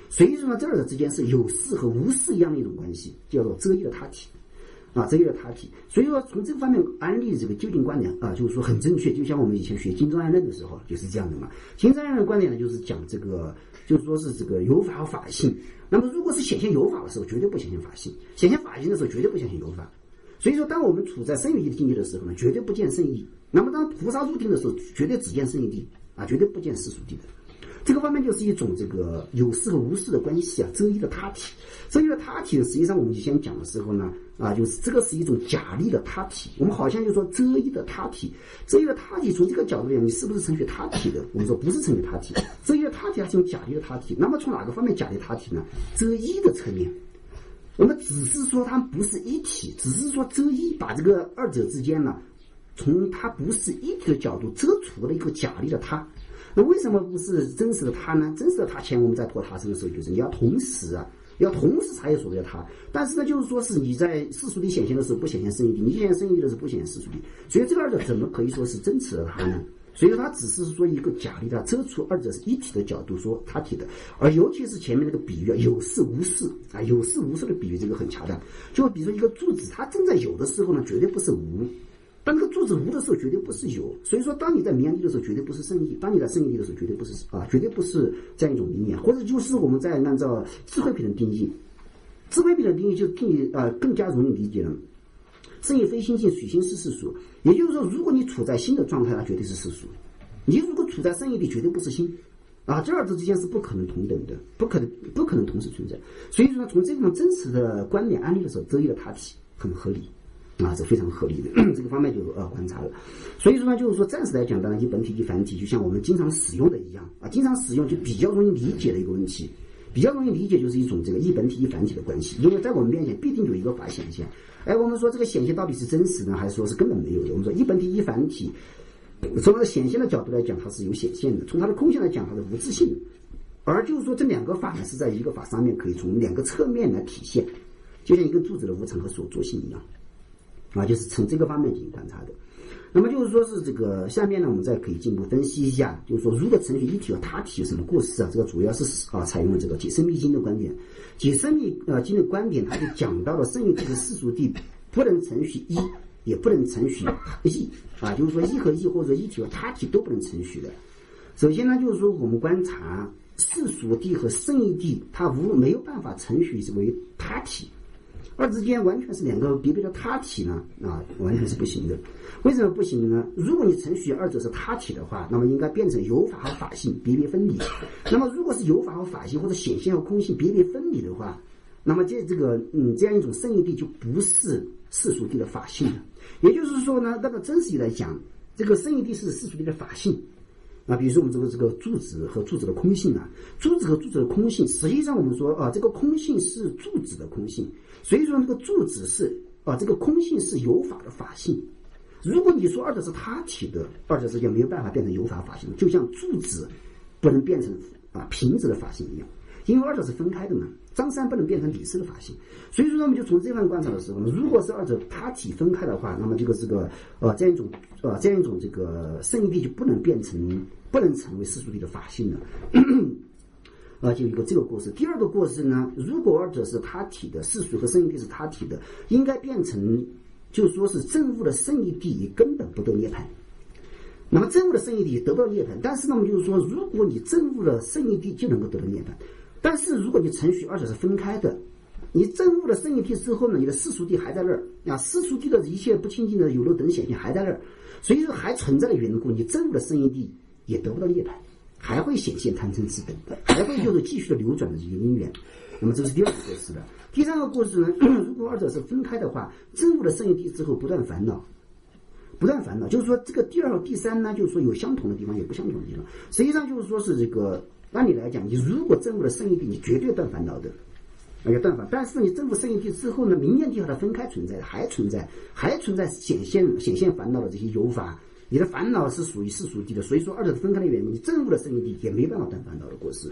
所以说呢，这二者之间是有事和无事一样的一种关系，叫做择一的他体。啊，这个他体，所以说从这个方面安利这个究竟观点啊，就是说很正确。就像我们以前学金正安论的时候就是这样的嘛。金正安论的观点呢，就是讲这个，就是说是这个有法和法性。那么如果是显现有法的时候，绝对不显现法性；显现法性的时候，绝对不显现有法。所以说，当我们处在圣义地的境界的时候呢，绝对不见圣义；那么当菩萨入定的时候，绝对只见圣义地啊，绝对不见世俗地的。这个方面就是一种这个有事和无事的关系啊，择一的他体。择一的他体，实际上我们以前讲的时候呢，啊，就是这个是一种假立的他体。我们好像就说择一的他体，择一的他体从这个角度讲，你是不是承许他体的？我们说不是承许他体，择一的他体它是用假立的他体。那么从哪个方面假立他体呢？择一的侧面，我们只是说它不是一体，只是说择一把这个二者之间呢，从它不是一体的角度遮除了一个假立的他。那为什么不是真实的他呢？真实的他前我们在脱他身的时候，就是你要同时啊，要同时才有所谓的他。但是呢，就是说是你在世俗地显现的时候不显现圣义地，你显现圣义地的时候不显现世俗地，所以这个二者怎么可以说是真实的他呢？所以说它只是说一个假立的遮除二者是一体的角度说他体的，而尤其是前面那个比喻啊，有事无事啊，有事无事的比喻，这个很恰当。就比如说一个柱子，它正在有的时候呢，绝对不是无。当这个柱子无的时候，绝对不是有。所以说，当你在明眼地的时候，绝对不是圣义；当你在圣义地的时候，绝对不是啊，绝对不是这样一种明眼。或者就是我们在按照智慧品的定义，智慧品的定义就定义啊、呃、更加容易理解了。圣义非心性，属心是世俗。也就是说，如果你处在心的状态，它绝对是世俗；你如果处在圣义地，绝对不是心。啊，这二者之间是不可能同等的，不可能不可能同时存在。所以说，从这种真实的观点案例的时候，择一的他体很合理。啊，是非常合理的，这个方面就呃观察了。所以说呢，就是说暂时来讲，当然一本体一繁体，就像我们经常使用的一样啊，经常使用就比较容易理解的一个问题，比较容易理解就是一种这个一本体一繁体的关系，因为在我们面前必定有一个法显现。哎，我们说这个显现到底是真实呢，还是说是根本没有的？我们说一本体一繁体，从它的显现的角度来讲，它是有显现的；从它的空性来讲，它是无自性的。而就是说这两个法呢，是在一个法上面可以从两个侧面来体现，就像一个柱子的无常和所作性一样。啊，就是从这个方面进行观察的。那么就是说是这个下面呢，我们再可以进一步分析一下，就是说如果承许一体和他体有什么故事啊？这个主要是啊采用了这个解深密经的观点。解深密呃经的观点，它就讲到了圣义地的世俗地不能承许一，也不能承许异啊，就是说一和异或者一体和他体都不能承许的。首先呢，就是说我们观察世俗地和圣义地，它无没有办法承许为他体。二之间完全是两个别别的他体呢，啊，完全是不行的。为什么不行呢？如果你承许二者是他体的话，那么应该变成有法和法性别别分离。那么如果是有法和法性或者显现和空性别别分离的话，那么这这个嗯这样一种圣义地就不是世俗地的法性了。也就是说呢，那个真实来讲，这个圣义地是世俗地的法性。啊，比如说我们这个这个柱子和柱子的空性啊，柱子和柱子的空性，实际上我们说啊，这个空性是柱子的空性，所以说这个柱子是啊，这个空性是有法的法性。如果你说二者是他体的，二者之间没有办法变成有法法性，就像柱子不能变成啊瓶子的法性一样，因为二者是分开的嘛。张三不能变成李四的法性，所以说我们就从这方面观察的时候，如果是二者他体分开的话，那么这个这个呃这样一种呃这样一种这个圣义地就不能变成不能成为世俗地的法性了。啊，就有一个这个过失。第二个过失呢，如果二者是他体的，世俗和圣义地是他体的，应该变成就说是证悟的圣义地根本不得涅槃。那么证悟的圣义地得不到涅槃，但是呢，我们就是说，如果你证悟了圣义地就能够得到涅槃。但是如果你承许二者是分开的，你证悟了圣义地之后呢，你的世俗地还在那儿啊，世俗地的一切不清净的有漏等显现还在那儿，所以说还存在的缘故，你证悟了圣义地也得不到涅槃，还会显现贪嗔痴等，还会就是继续的流转的这个因缘。那么这是第二个过失的。第三个过失呢，如果二者是分开的话，证悟了圣义地之后不断烦恼，不断烦恼，就是说这个第二和第三呢，就是说有相同的地方，有不相同的地方。实际上就是说是这个。按理来讲，你如果证悟了圣义地，你绝对断烦恼的，要断烦。但是你证悟圣义地之后呢，明眼地和它分开存在，还存在，还存在显现显现烦恼的这些有法，你的烦恼是属于世俗地的，所以说二者分开的原因，你证悟了圣义地也没办法断烦恼的过失。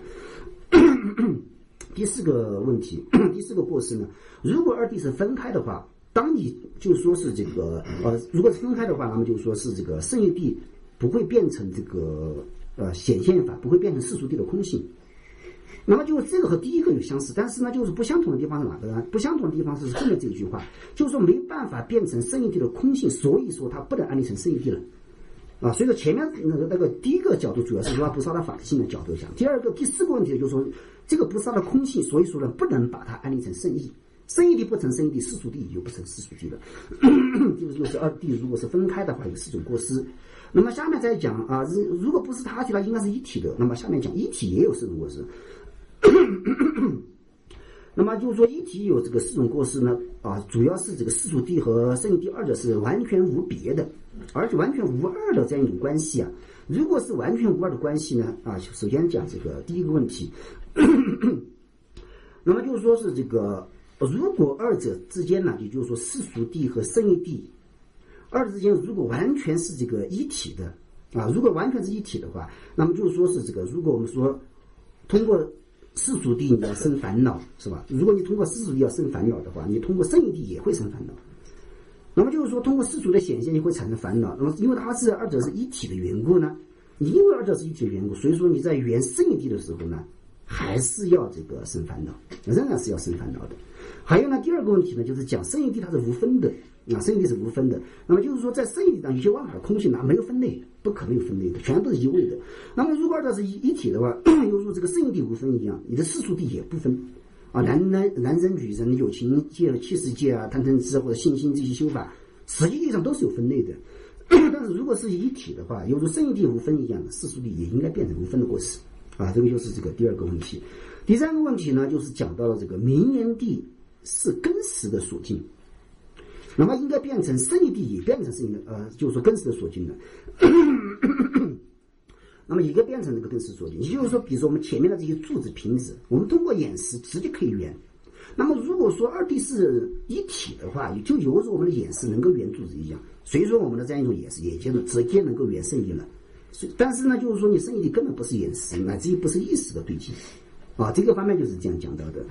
第四个问题，第四个过失呢，如果二谛是分开的话，当你就说是这个呃，如果是分开的话，那么就说是这个圣义地不会变成这个。呃，显现法不会变成世俗地的空性， 那么就是这个和第一个有相似，但是呢，就是不相同的地方是哪个呢？不相同的地方是后面这一句话，就是说没办法变成生意地的空性，所以说它不能安立成生意地了。啊，所以说前面那个那个第一个角度主要是说不杀的法理性的角度讲，第二个第四个问题就是说这个不杀的空性，所以说呢不能把它安立成圣意，圣意地不成圣意地，世俗地也就不成世俗地了。这个就是二谛如果是分开的话，有四种过失。那么下面再讲啊，如果不是他体它应该是一体的，那么下面讲一体也有四种过失。那么就是说一体有这个四种过失呢，啊，主要是这个世俗谛和圣意谛二者是完全无别的，而且完全无二的这样一种关系啊。如果是完全无二的关系呢，啊，首先讲这个第一个问题，那么就是说是这个，如果二者之间呢，也就是说世俗谛和圣意谛二者之间如果完全是这个一体的啊，如果完全是一体的话，那么就是说是这个，如果我们说通过世俗谛你要生烦恼，是吧？如果你通过世俗谛要生烦恼的话，你通过圣意谛也会生烦恼。那么就是说，通过世俗的显现，你会产生烦恼。那么因为它是二者是一体的缘故呢，你因为二者是一体的缘故，所以说你在缘圣意谛的时候呢，还是要这个生烦恼，仍然是要生烦恼的。还有呢，第二个问题呢，就是讲圣意谛它是无分的啊，圣意谛是无分的。那么就是说，在圣意谛上有些万法空性，它没有分类，不可能有分类的，全都是一味的。那么如果二者是一一体的话，犹如这个圣意谛无分一样，你的世俗谛也不分啊，男男男人、女人、有情界、气世界啊、贪嗔痴或者信心这些修法，实际上都是有分类的。但是如果是一体的话，犹如圣意谛无分一样，世俗谛也应该变成无分的过失啊。这个就是这个第二个问题。第三个问题呢，就是讲到了这个名言谛是根识的所境，那么应该变成圣意谛也变成圣意的，呃，就是说根识的所境的。那么一个变成这个根识所境，也就是说，比如说我们前面的这些柱子、瓶子，我们通过眼识直接可以圆。那么如果说二谛是一体的话，就犹如我们的眼识能够圆柱子一样，所以说我们的这样一种眼识也就是直接能够圆圣意了。但是呢，就是说你圣意谛根本不是眼识，乃至于不是意识的对境啊，这个方面就是这样讲到的。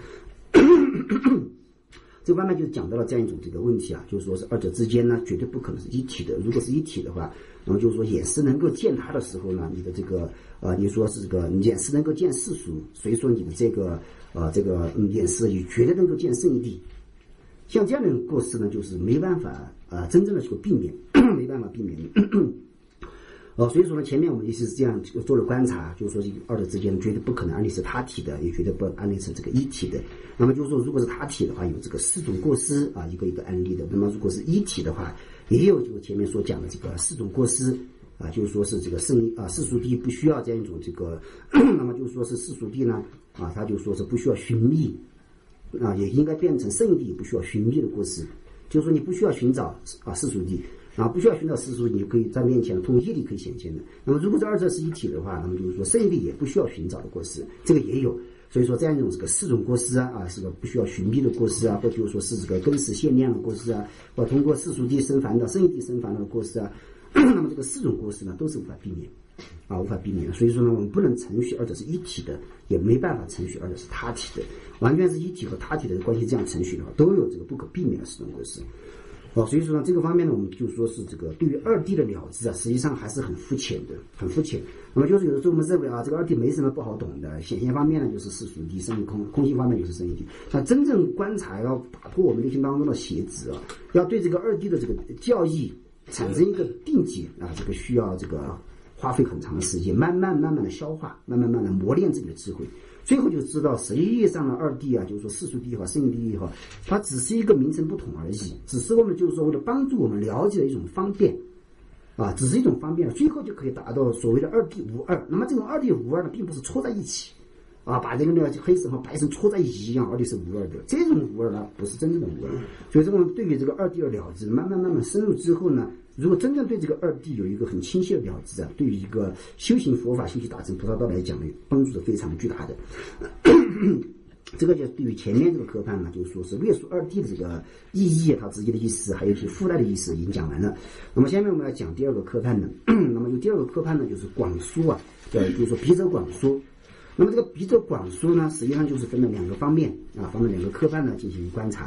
这个方面就讲到了这样一种这个问题啊，就是说是二者之间呢绝对不可能是一体的。如果是一体的话，那么就是说眼识能够见它的时候呢，你的这个呃，你说是这个眼识能够见世俗，所以说你的这个呃这个嗯眼识也绝对能够见圣意谛。像这样的过失呢，就是没办法啊、呃、真正的去避免，没办法避免。呃，所以说呢，前面我们也是这样做了观察，就是说二者之间绝对不可能安立是他体的，也绝对不安立成这个一体的。那么就是说，如果是他体的话，有这个四种过失啊，一个一个安立的。那么如果是一体的话，也有就前面所讲的这个四种过失啊，就是说是这个圣啊世俗谛不需要这样一种这个，那么就是说是世俗谛呢啊，他就说是不需要寻觅啊，也应该变成圣意谛不需要寻觅的过失，就是说你不需要寻找啊世俗谛。啊，不需要寻找世俗，你就可以在面前通过业力可以显现的。那么如果这二者是一体的话，那么就是说圣意谛也不需要寻找的过失，这个也有。所以说这样一种这个四种过失啊，啊是个不需要寻觅的过失啊，或者就是说是这个根识限量的过失啊，或通过世俗谛生烦恼、圣意谛生烦恼的过失啊，那么这个四种过失呢都是无法避免啊，无法避免。所以说呢，我们不能承许二者是一体的，也没办法承许二者是他体的。完全是一体和他体的关系这样承许的话，都有这个不可避免的四种过失。哦，所以说呢，这个方面呢，我们就说是这个对于二谛的了知啊，实际上还是很肤浅的，很肤浅。那么就是有的时候我们认为啊，这个二谛没什么不好懂的，显现方面呢就是世俗谛，圣意空，空性方面就是圣意谛。那真正观察要打破我们内心当中的邪执啊，要对这个二谛的这个教义产生一个定解啊，这个需要这个花费很长的时间，慢慢慢慢的消化，慢慢慢慢磨练自己的智慧。最后就知道实际上的二谛啊，就是说世俗谛也好，圣意谛也好，它只是一个名称不同而已，只是我们就是说为了帮助我们了解的一种方便啊，只是一种方便，最后就可以达到所谓的二谛无二。那么这种二谛无二呢，并不是戳在一起啊，把这个呢黑色和白色戳在一起一样，二谛是无二的。这种无二呢，不是真正的无二。所以说我们对于这个二谛的了知，慢慢慢慢深入之后呢，如果真正对这个二谛有一个很清晰的了知啊，对于一个修行佛法、修习大乘菩萨道来讲呢，帮助是非常巨大的。这个就对于前面这个科判呢，就是说是略述二谛的这个意义，它直接的意思，还有一些附带的意思已经讲完了。那么下面我们要讲第二个科判呢，那么就第二个科判呢，就是广说啊，对，就是说笔者广说。那么这个笔者广说呢，实际上就是分了两个方面啊，分了两个科判呢进行观察的。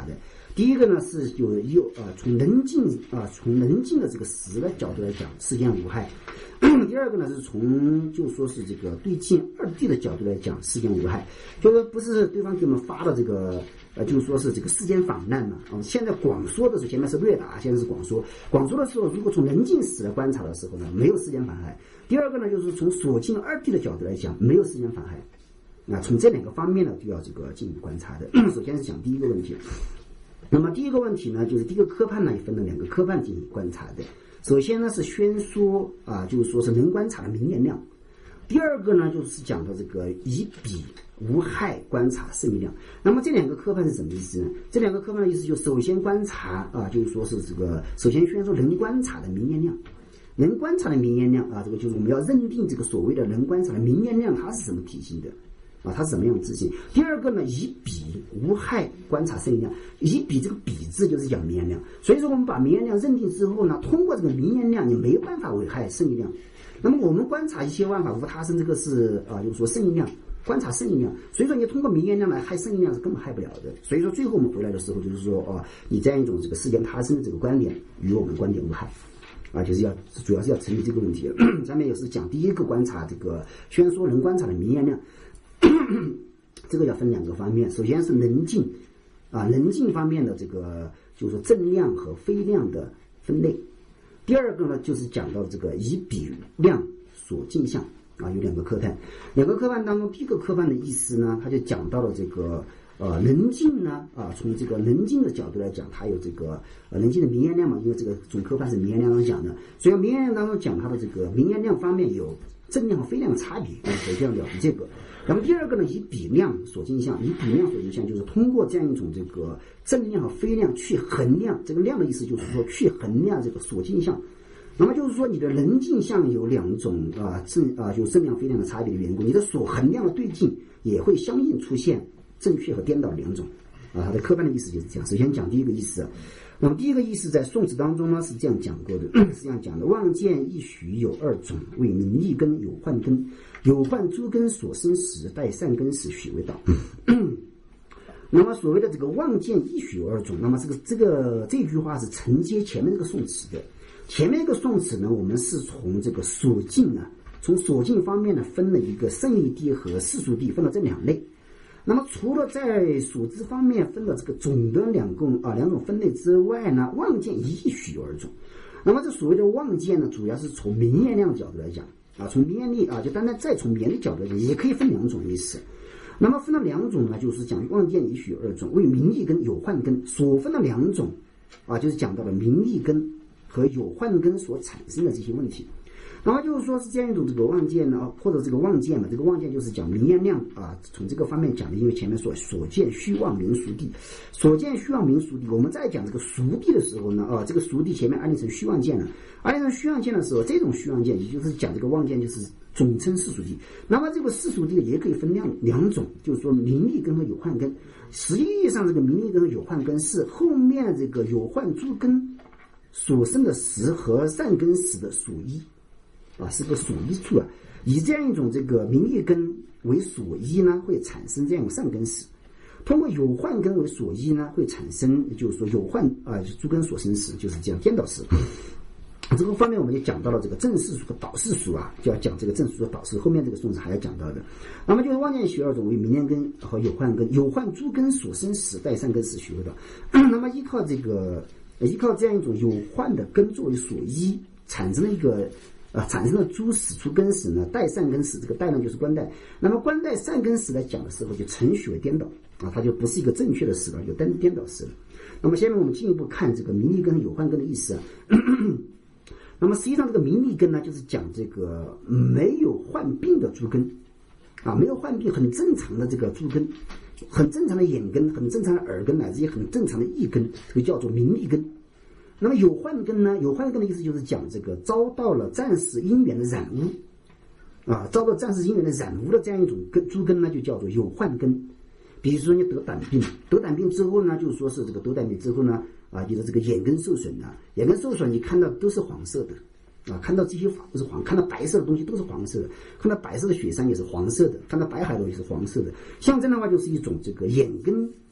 第一个呢是有有啊，从能静啊，从能静的这个实的角度来讲，世间无害。第二个呢是从就说是这个对境二谛的角度来讲，世间无害。就是不是对方给我们发的这个呃，就是说是这个世间访难嘛啊。现在广说的是前面是略达，现在是广说。广说的时候，如果从能静实来观察的时候呢，没有世间妨害。第二个呢，就是从所境二谛的角度来讲，没有世间妨害。啊，从这两个方面呢，都要这个进行观察的。首先是讲第一个问题。那么第一个问题呢，就是第一个科判呢，也分了两个科判进行观察的。首先呢是宣说啊，就是说是能观察的明言量。第二个呢就是讲到这个以彼无害观察胜义量。那么这两个科判是什么意思呢？这两个科判的意思就首先观察啊，就是说是这个首先宣说能观察的明言量。能观察的明言量啊，这个就是我们要认定这个所谓的能观察的明言量它是什么体型的。啊，它是什么样的自信？第二个呢，以彼无害观察胜义量。以彼这个彼字就是讲明言量，所以说我们把明言量认定之后呢，通过这个明言量，你没有办法危害胜义量。那么我们观察一切万法无他生，这个是啊，就是说胜义量，观察胜义量。所以说你通过明言量来害胜义量是根本害不了的。所以说最后我们回来的时候，就是说哦，你这样一种这个世间他生的这个观点与我们观点无害。啊，就是要主要是要成立这个问题。下面也是讲第一个观察这个宣说能观察的明言量。这个要分两个方面，首先是能静啊，能静方面的这个就是说正量和非量的分类。第二个呢，就是讲到这个以彼量所镜像啊，有两个科判。两个科判当中，第一个科判的意思呢，他就讲到了这个呃能静呢啊，从这个能静的角度来讲，它有这个呃能静的明言量嘛，因为这个总科判是明言量上讲的，所以明言量当中讲它的这个明言量方面有正量和非量的差别，首先要了解这个。然后第二个呢，以比量所镜像，以比量所镜像就是通过这样一种这个正量和非量去衡量，这个量的意思就是说去衡量这个所镜像。那么就是说你的能镜像有两种啊正啊有正量非量的差别的缘故，你的所衡量的对境也会相应出现正确和颠倒两种啊。它的科判的意思就是这样。首先讲第一个意思。那么第一个意思在宋词当中呢是这样讲过的，是这样讲的：望见一许有二种，为名利根有幻根，有幻诸根所生时，待善根时许为道。那么所谓的这个望见一许有二种，那么这个这个这句话是承接前面这个宋词的。前面一个宋词呢，我们是从这个所境啊，从所境方面呢分了一个胜义谛和世俗谛，分了这两类。那么除了在所知方面分了这个总的两共啊两种分类之外呢，望见一许有二种。那么这所谓的望见呢，主要是从明言量的角度来讲啊，从明言力啊，就单单再从明言力角度来讲，也可以分两种意思。那么分了两种呢，就是讲望见一许有二种，为名利根有幻根所分的两种啊，就是讲到了名利根和有幻根所产生的这些问题。那么就是说是这样一种这个望见呢，或者这个望见嘛，这个望见就是讲明言量啊，从这个方面讲的，因为前面说所见虚妄名俗谛，所见虚妄名俗谛，我们在讲这个俗谛的时候呢，啊，这个俗谛前面安立成虚妄见了，安立成虚妄见的时候，这种虚妄见也就是讲这个望见就是总称世俗谛。那么这个世俗谛也可以分两两种，就是说名利根和有幻根。实际上这个名利根和有幻根是后面这个有幻诸根所生的时和善根时的属一。啊，是个属一处啊，以这样一种这个名利根为所依呢，会产生这样善根时；通过有幻根为所依呢，会产生就是说有幻啊，诸根所生时，就是这样颠倒时。这个方面我们也讲到了这个正世俗和倒世俗啊，就要讲这个正世俗和倒世，后面这个宋词还要讲到的。那么就是望见许二种为明言根和有幻根，有幻诸根所生时，待善根时许为道。那么依靠这个依靠这样一种有幻的根作为所依，产生了一个。啊，产生了诸始出根时呢，待善根时，这个待呢就是观待。那么观待善根时来讲的时候，就程序为颠倒啊，它就不是一个正确的时了，就颠颠倒时了。那么下面我们进一步看这个名利根和有幻根的意思啊。那么实际上这个名利根呢，就是讲这个没有患病的诸根啊，没有患病很正常的这个诸根，很正常的眼根，很正常的耳根，乃至于很正常的意根，这个叫做名利根。那么有幻根呢？有幻根的意思就是讲这个遭到了暂时因缘的染污，啊，遭到暂时因缘的染污的这样一种根诸根呢，就叫做有幻根。比如说你得胆病，得胆病之后呢，就是说是这个得胆病之后呢，啊，你的这个眼根受损了，眼根受损，你看到都是黄色的，啊，看到这些都是黄，看到白色的东西都是黄色的，看到白色的雪山也是黄色的，看到白海螺也是黄色的，像这样的话就是一种这个眼根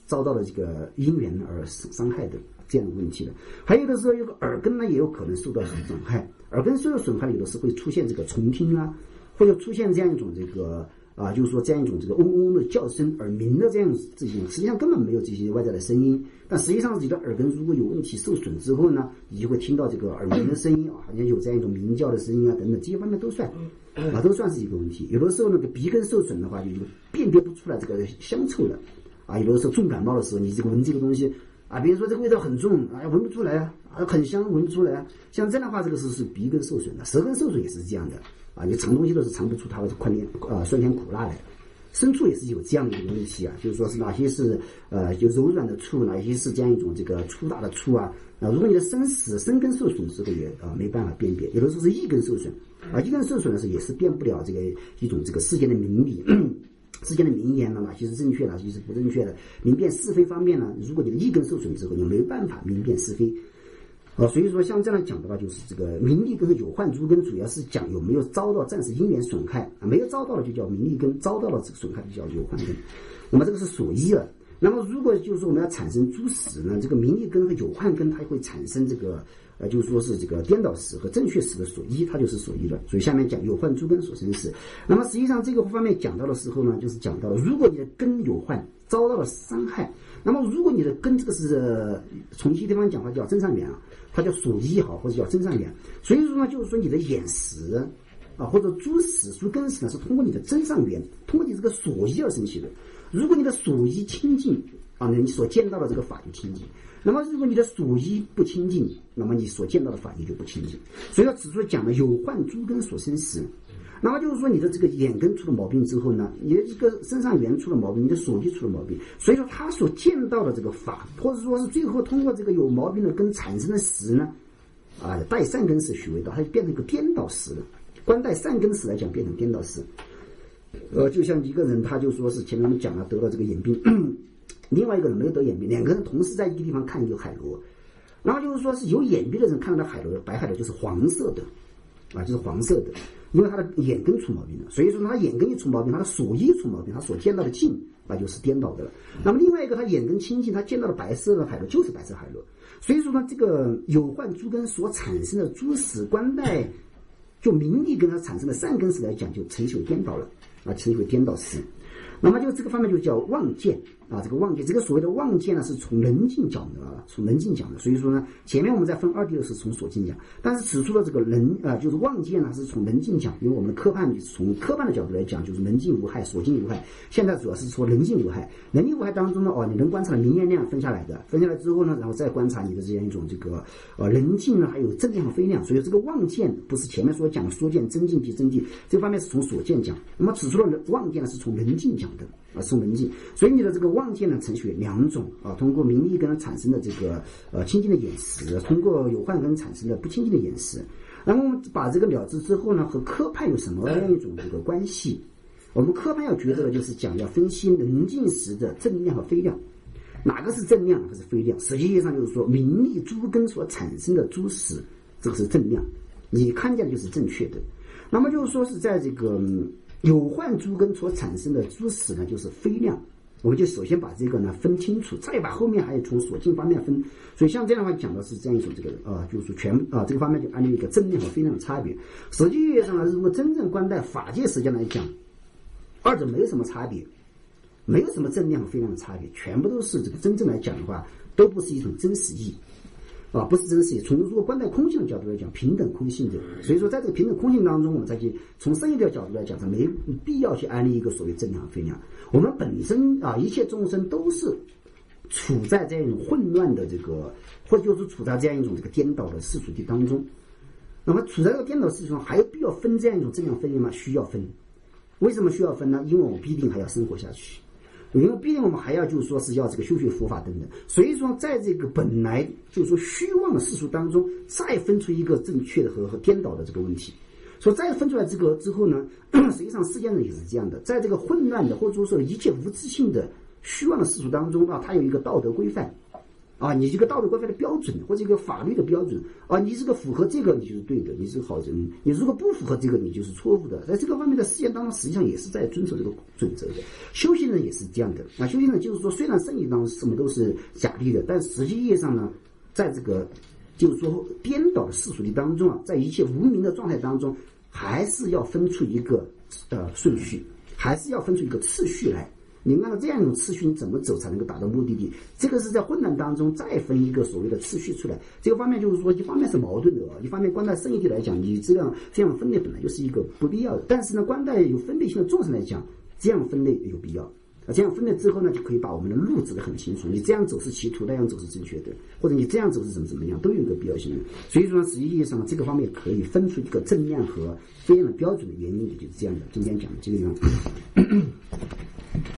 遭到了这个因缘而伤害的这样的问题的。还有的时候，有个耳根呢也有可能受到损害，耳根受到损害，有的时候会出现这个重听啊，或者出现这样一种这个啊，就是说这样一种这个嗡嗡的叫声，耳鸣的这样这些，实际上根本没有这些外在的声音，但实际上自己的耳根如果有问题受损之后呢，你就会听到这个耳鸣的声音啊，好像有这样一种鸣叫的声音啊等等，这些方面都算啊，都算是一个问题。有的时候那个鼻根受损的话，就就辨别不出来这个香臭了啊。有的时候重感冒的时候，你这个闻这个东西啊，比如说这个味道很重啊，闻不出来啊，很香闻不出来啊，像这样的话，这个是是鼻根受损的，舌根受损也是这样的啊，你尝东西都是尝不出它的酸甜啊酸甜苦辣来。牲畜也是有这样的一个问题啊，就是说是哪些是呃就柔软的畜，哪些是这样一种这个粗大的畜啊啊，如果你的生死生根受损之后也啊没办法辨别，有的时候是意根受损啊，意根受损的时候也是辨不了这个一种这个世间的明理。世间的名言呢，哪些是正确的，哪些是不正确的？明辨是非方面呢，如果你的意根受损之后，你没有办法明辨是非。啊，所以说像这样讲的话，就是这个名利根和有患诸根，主要是讲有没有遭到暂时因缘损害啊，没有遭到的就叫名利根，遭到了这个损害就叫有患根。那么这个是所依了。那么如果就是说我们要产生诸死呢，这个名利根和有患根，它会产生这个呃，就是说是这个颠倒死和正确死的所依，它就是所依了。所以下面讲有患诸根所生死。那么实际上这个方面讲到的时候呢，就是讲到了如果你的根有患，遭到了伤害，那么如果你的根这个是、呃、从一些地方讲它叫真上缘啊，它叫所依好，或者叫真上缘。所以说呢，就是说你的眼识啊，或者诸识、诸根识呢，是通过你的真上缘，通过你这个所依而生起的。如果你的所依清净啊，你所见到的这个法就清净。那么如果你的所依不清净，那么你所见到的法也就不清净。所以说此处讲了有患诸根所生死。那么就是说你的这个眼根出了毛病之后呢，你的这个身上缘出了毛病，你的所依出了毛病，所以说他所见到的这个法，或者说是最后通过这个有毛病的根产生的识呢，啊，带善根识许为道，它就变成一个颠倒识了。观待善根识来讲，变成颠倒识。呃，就像一个人，他就说是前面我们讲了得了这个眼病，另外一个人没有得眼病，两个人同时在一个地方看一个海螺，然后就是说是有眼病的人看到的海螺，白海螺就是黄色的，啊，就是黄色的，因为他的眼根出毛病了，所以说他眼根一出毛病，他的所依出毛病，他所见到的境那就是颠倒的了。那么另外一个他眼根清净，他见到的白色的海螺就是白色海螺，所以说呢，这个有患诸根所产生的诸识观待，就名利跟它产生的善根识来讲，就成就颠倒了啊，成就颠倒识。那么就这个方面就叫妄见啊，这个妄见，这个所谓的妄见呢，是从人境讲的啊，从人境讲的。所以说呢，前面我们在分二谛是从所境讲，但是此处的这个人啊、呃，就是妄见呢，是从人境讲，因为我们的科判就是从科判的角度来讲，就是人境无害，所境无害。现在主要是说人境无害，人境无害当中呢，哦，你能观察的明眼量分下来的，分下来之后呢，然后再观察你的这样一种这个呃人境呢，还有正量和非量。所以这个妄见不是前面所讲的说见真境及真谛，这个方面是从所见讲。那么此处的妄见呢，是从人境讲的啊，从人境。所以你的这个妄见呢，程序两种啊，通过名利根产生的这个呃清净的眼识，通过有患根产生的不清净的眼识。然后我们把这个了知之后呢，和科判有什么样一种这个关系？我们科判要觉得的就是讲要分析能境识的正量和非量，哪个是正量，哪个是非量？实际上就是说，名利诸根所产生的诸识，这个是正量，你看见的就是正确的。那么就是说是在这个有患诸根所产生的诸识呢，就是非量。我们就首先把这个呢分清楚，再把后面还有从所境方面分。所以像这样的话讲的是这样一种这个啊、呃，就是全啊、呃、这个方面就按照一个正量和非量的差别。实际上呢，如果真正观待法界时间来讲，二者没有什么差别，没有什么正量和非量的差别，全部都是这个真正来讲的话，都不是一种真实义。啊，不是真实。从如果观待空性的角度来讲，平等空性的，所以说在这个平等空性当中，我们再去从生意的角度来讲，它没必要去安立一个所谓正量和非量。我们本身啊，一切众生都是处在这样一种混乱的这个，或者就是处在这样一种这个颠倒的世俗体当中。那么处在这个颠倒世俗中，还有必要分这样一种正量分量吗？需要分。为什么需要分呢？因为我们必定还要生活下去。因为毕竟我们还要就是说是要这个修学佛法等等，所以说在这个本来就是说虚妄的世俗当中，再分出一个正确的和和颠倒的这个问题。所以再分出来这个之后呢，实际上世间人也是这样的，在这个混乱的或者说一切无自性的虚妄的世俗当中啊，它有一个道德规范啊，你这个道德规范的标准或者一个法律的标准啊，你这个符合这个你就是对的，你是好人，你如果不符合这个你就是错误的。在这个方面的实践当中，实际上也是在遵守这个准则的。修行人也是这样的啊，修行人就是说，虽然圣义当中什么都是假立的，但实际意义上呢，在这个就是说颠倒的世俗的当中啊，在一切无明的状态当中，还是要分出一个呃顺序，还是要分出一个次序来。你按照这样一种次序，你怎么走才能够达到目的地？这个是在混乱当中再分一个所谓的次序出来。这个方面就是说，一方面是矛盾的啊，一方面观待圣义体来讲，你这样这样分类本来就是一个不必要的。但是呢，观待有分类性的众生来讲，这样分类有必要。啊，这样分类之后呢，就可以把我们的路指得很清楚。你这样走是歧途，那样走是正确的，或者你这样走是怎么怎么样，都有一个必要性的。所以说，实际意义上这个方面也可以分出一个正面和非常的标准的原因，也就是这样的。今天讲的这个样子。